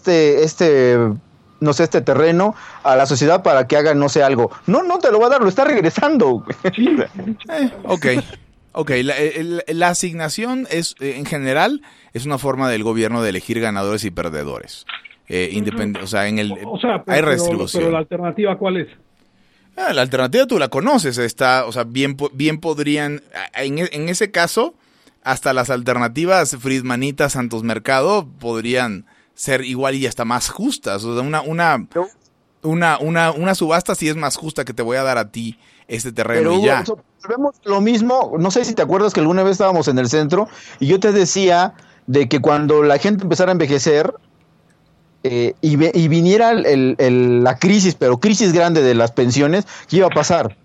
no sé, este terreno a la sociedad para que haga, no sé, algo. No te lo va a dar, lo está regresando. Ok, la asignación es, en general, es una forma del gobierno de elegir ganadores y perdedores. O sea, hay redistribución. Pero la alternativa, ¿cuál es? La alternativa tú la conoces, o sea, bien podrían, en ese caso, hasta las alternativas Friedmanita, Santos Mercado podrían ser igual y hasta más justas. O sea, una subasta sí es más justa, que te voy a dar a ti este terreno Pero y ya. vemos lo mismo, no sé si te acuerdas que alguna vez estábamos en el centro y yo te decía de que cuando la gente empezara a envejecer y viniera la crisis, pero crisis grande de las pensiones, ¿qué iba a pasar?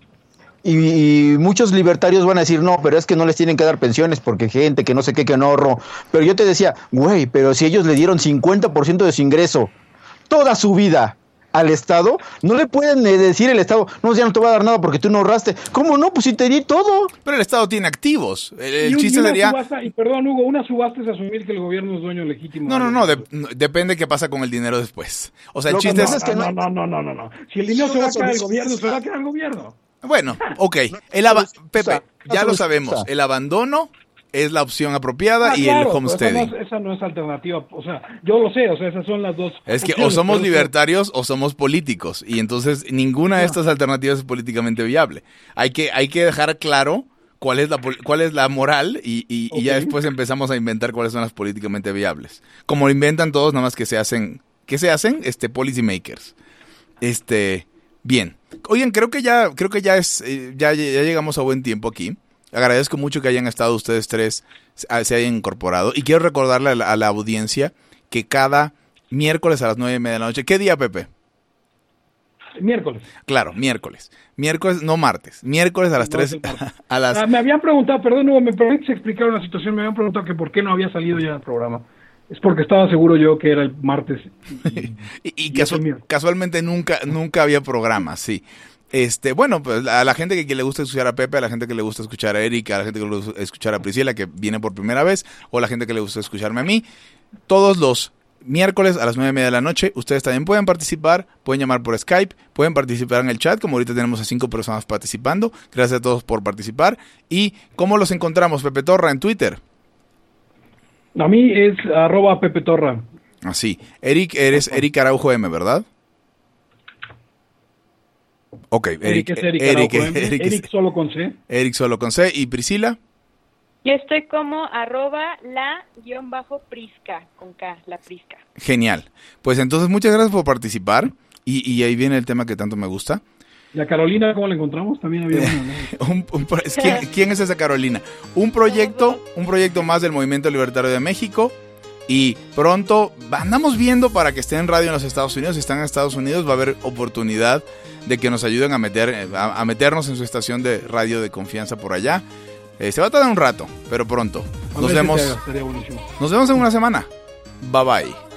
Y muchos libertarios van a decir, no, pero es que no les tienen que dar pensiones porque gente que no sé qué, que no ahorró. Pero yo te decía, güey, pero si ellos le dieron 50% de su ingreso toda su vida al Estado, no le pueden decir el Estado, no, ya no te va a dar nada porque tú no ahorraste. ¿Cómo no? Pues si te di todo. Pero el Estado tiene activos. El Y chiste una sería... subasta, y perdón, Hugo, una subasta es asumir que el gobierno es dueño legítimo. No, depende qué pasa con el dinero después. O sea, el Lo que chiste pasa es... es que No. Si el dinero se va a quedar al gobierno, se va a quedar al gobierno. Bueno, ok. Pepe, ya lo sabemos. El abandono es la opción apropiada y Claro, el homesteading. esa no es alternativa. O sea, yo lo sé, o sea, esas son las dos. Es que o opciones, somos pero libertarios o somos políticos. Y entonces ninguna de estas alternativas es políticamente viable. Hay que dejar claro cuál es la moral y ya después empezamos a inventar cuáles son las políticamente viables. Como lo inventan todos, nada más que se hacen policy makers. Bien. Oigan, creo que ya llegamos a buen tiempo aquí. Agradezco mucho que hayan estado ustedes tres, se hayan incorporado. Y quiero recordarle a la audiencia que cada miércoles a las 9:30 de la noche. ¿Qué día, Pepe? Miércoles. Claro, miércoles. Miércoles, no martes. Miércoles a las 3. Me habían preguntado, perdón, Hugo, me permites explicar una situación. Me habían preguntado que por qué no había salido ya el programa. Es porque estaba seguro yo que era el martes. Casualmente nunca había programas, sí. Bueno, pues a la gente que le gusta escuchar a Pepe, a la gente que le gusta escuchar a Eric, a la gente que le gusta escuchar a Priscila, que viene por primera vez, o a la gente que le gusta escucharme a mí, todos los miércoles a las 9:30 de la noche, ustedes también pueden participar, pueden llamar por Skype, pueden participar en el chat, como ahorita tenemos a 5 personas participando. Gracias a todos por participar. ¿Y cómo los encontramos, Pepe Torra, en Twitter? A mí es @Pepe Torra. Así. Eric, eres Eric Araujo M, ¿verdad? Ok, Eric es Eric Araujo M. Eric solo con C. Eric solo con C. ¿Y Priscila? Yo estoy como @la_prisca, con K, la prisca. Genial. Pues entonces muchas gracias por participar. Y ahí viene el tema que tanto me gusta. ¿Y a Carolina cómo la encontramos? También había una, ¿no? ¿Quién es esa Carolina? Un proyecto más del Movimiento Libertario de México. Y pronto andamos viendo para que esté en radio en los Estados Unidos. Si están en Estados Unidos va a haber oportunidad de que nos ayuden a meternos en su estación de radio de confianza por allá. Se va a tardar un rato, pero pronto. Nos vemos en una semana. Bye bye.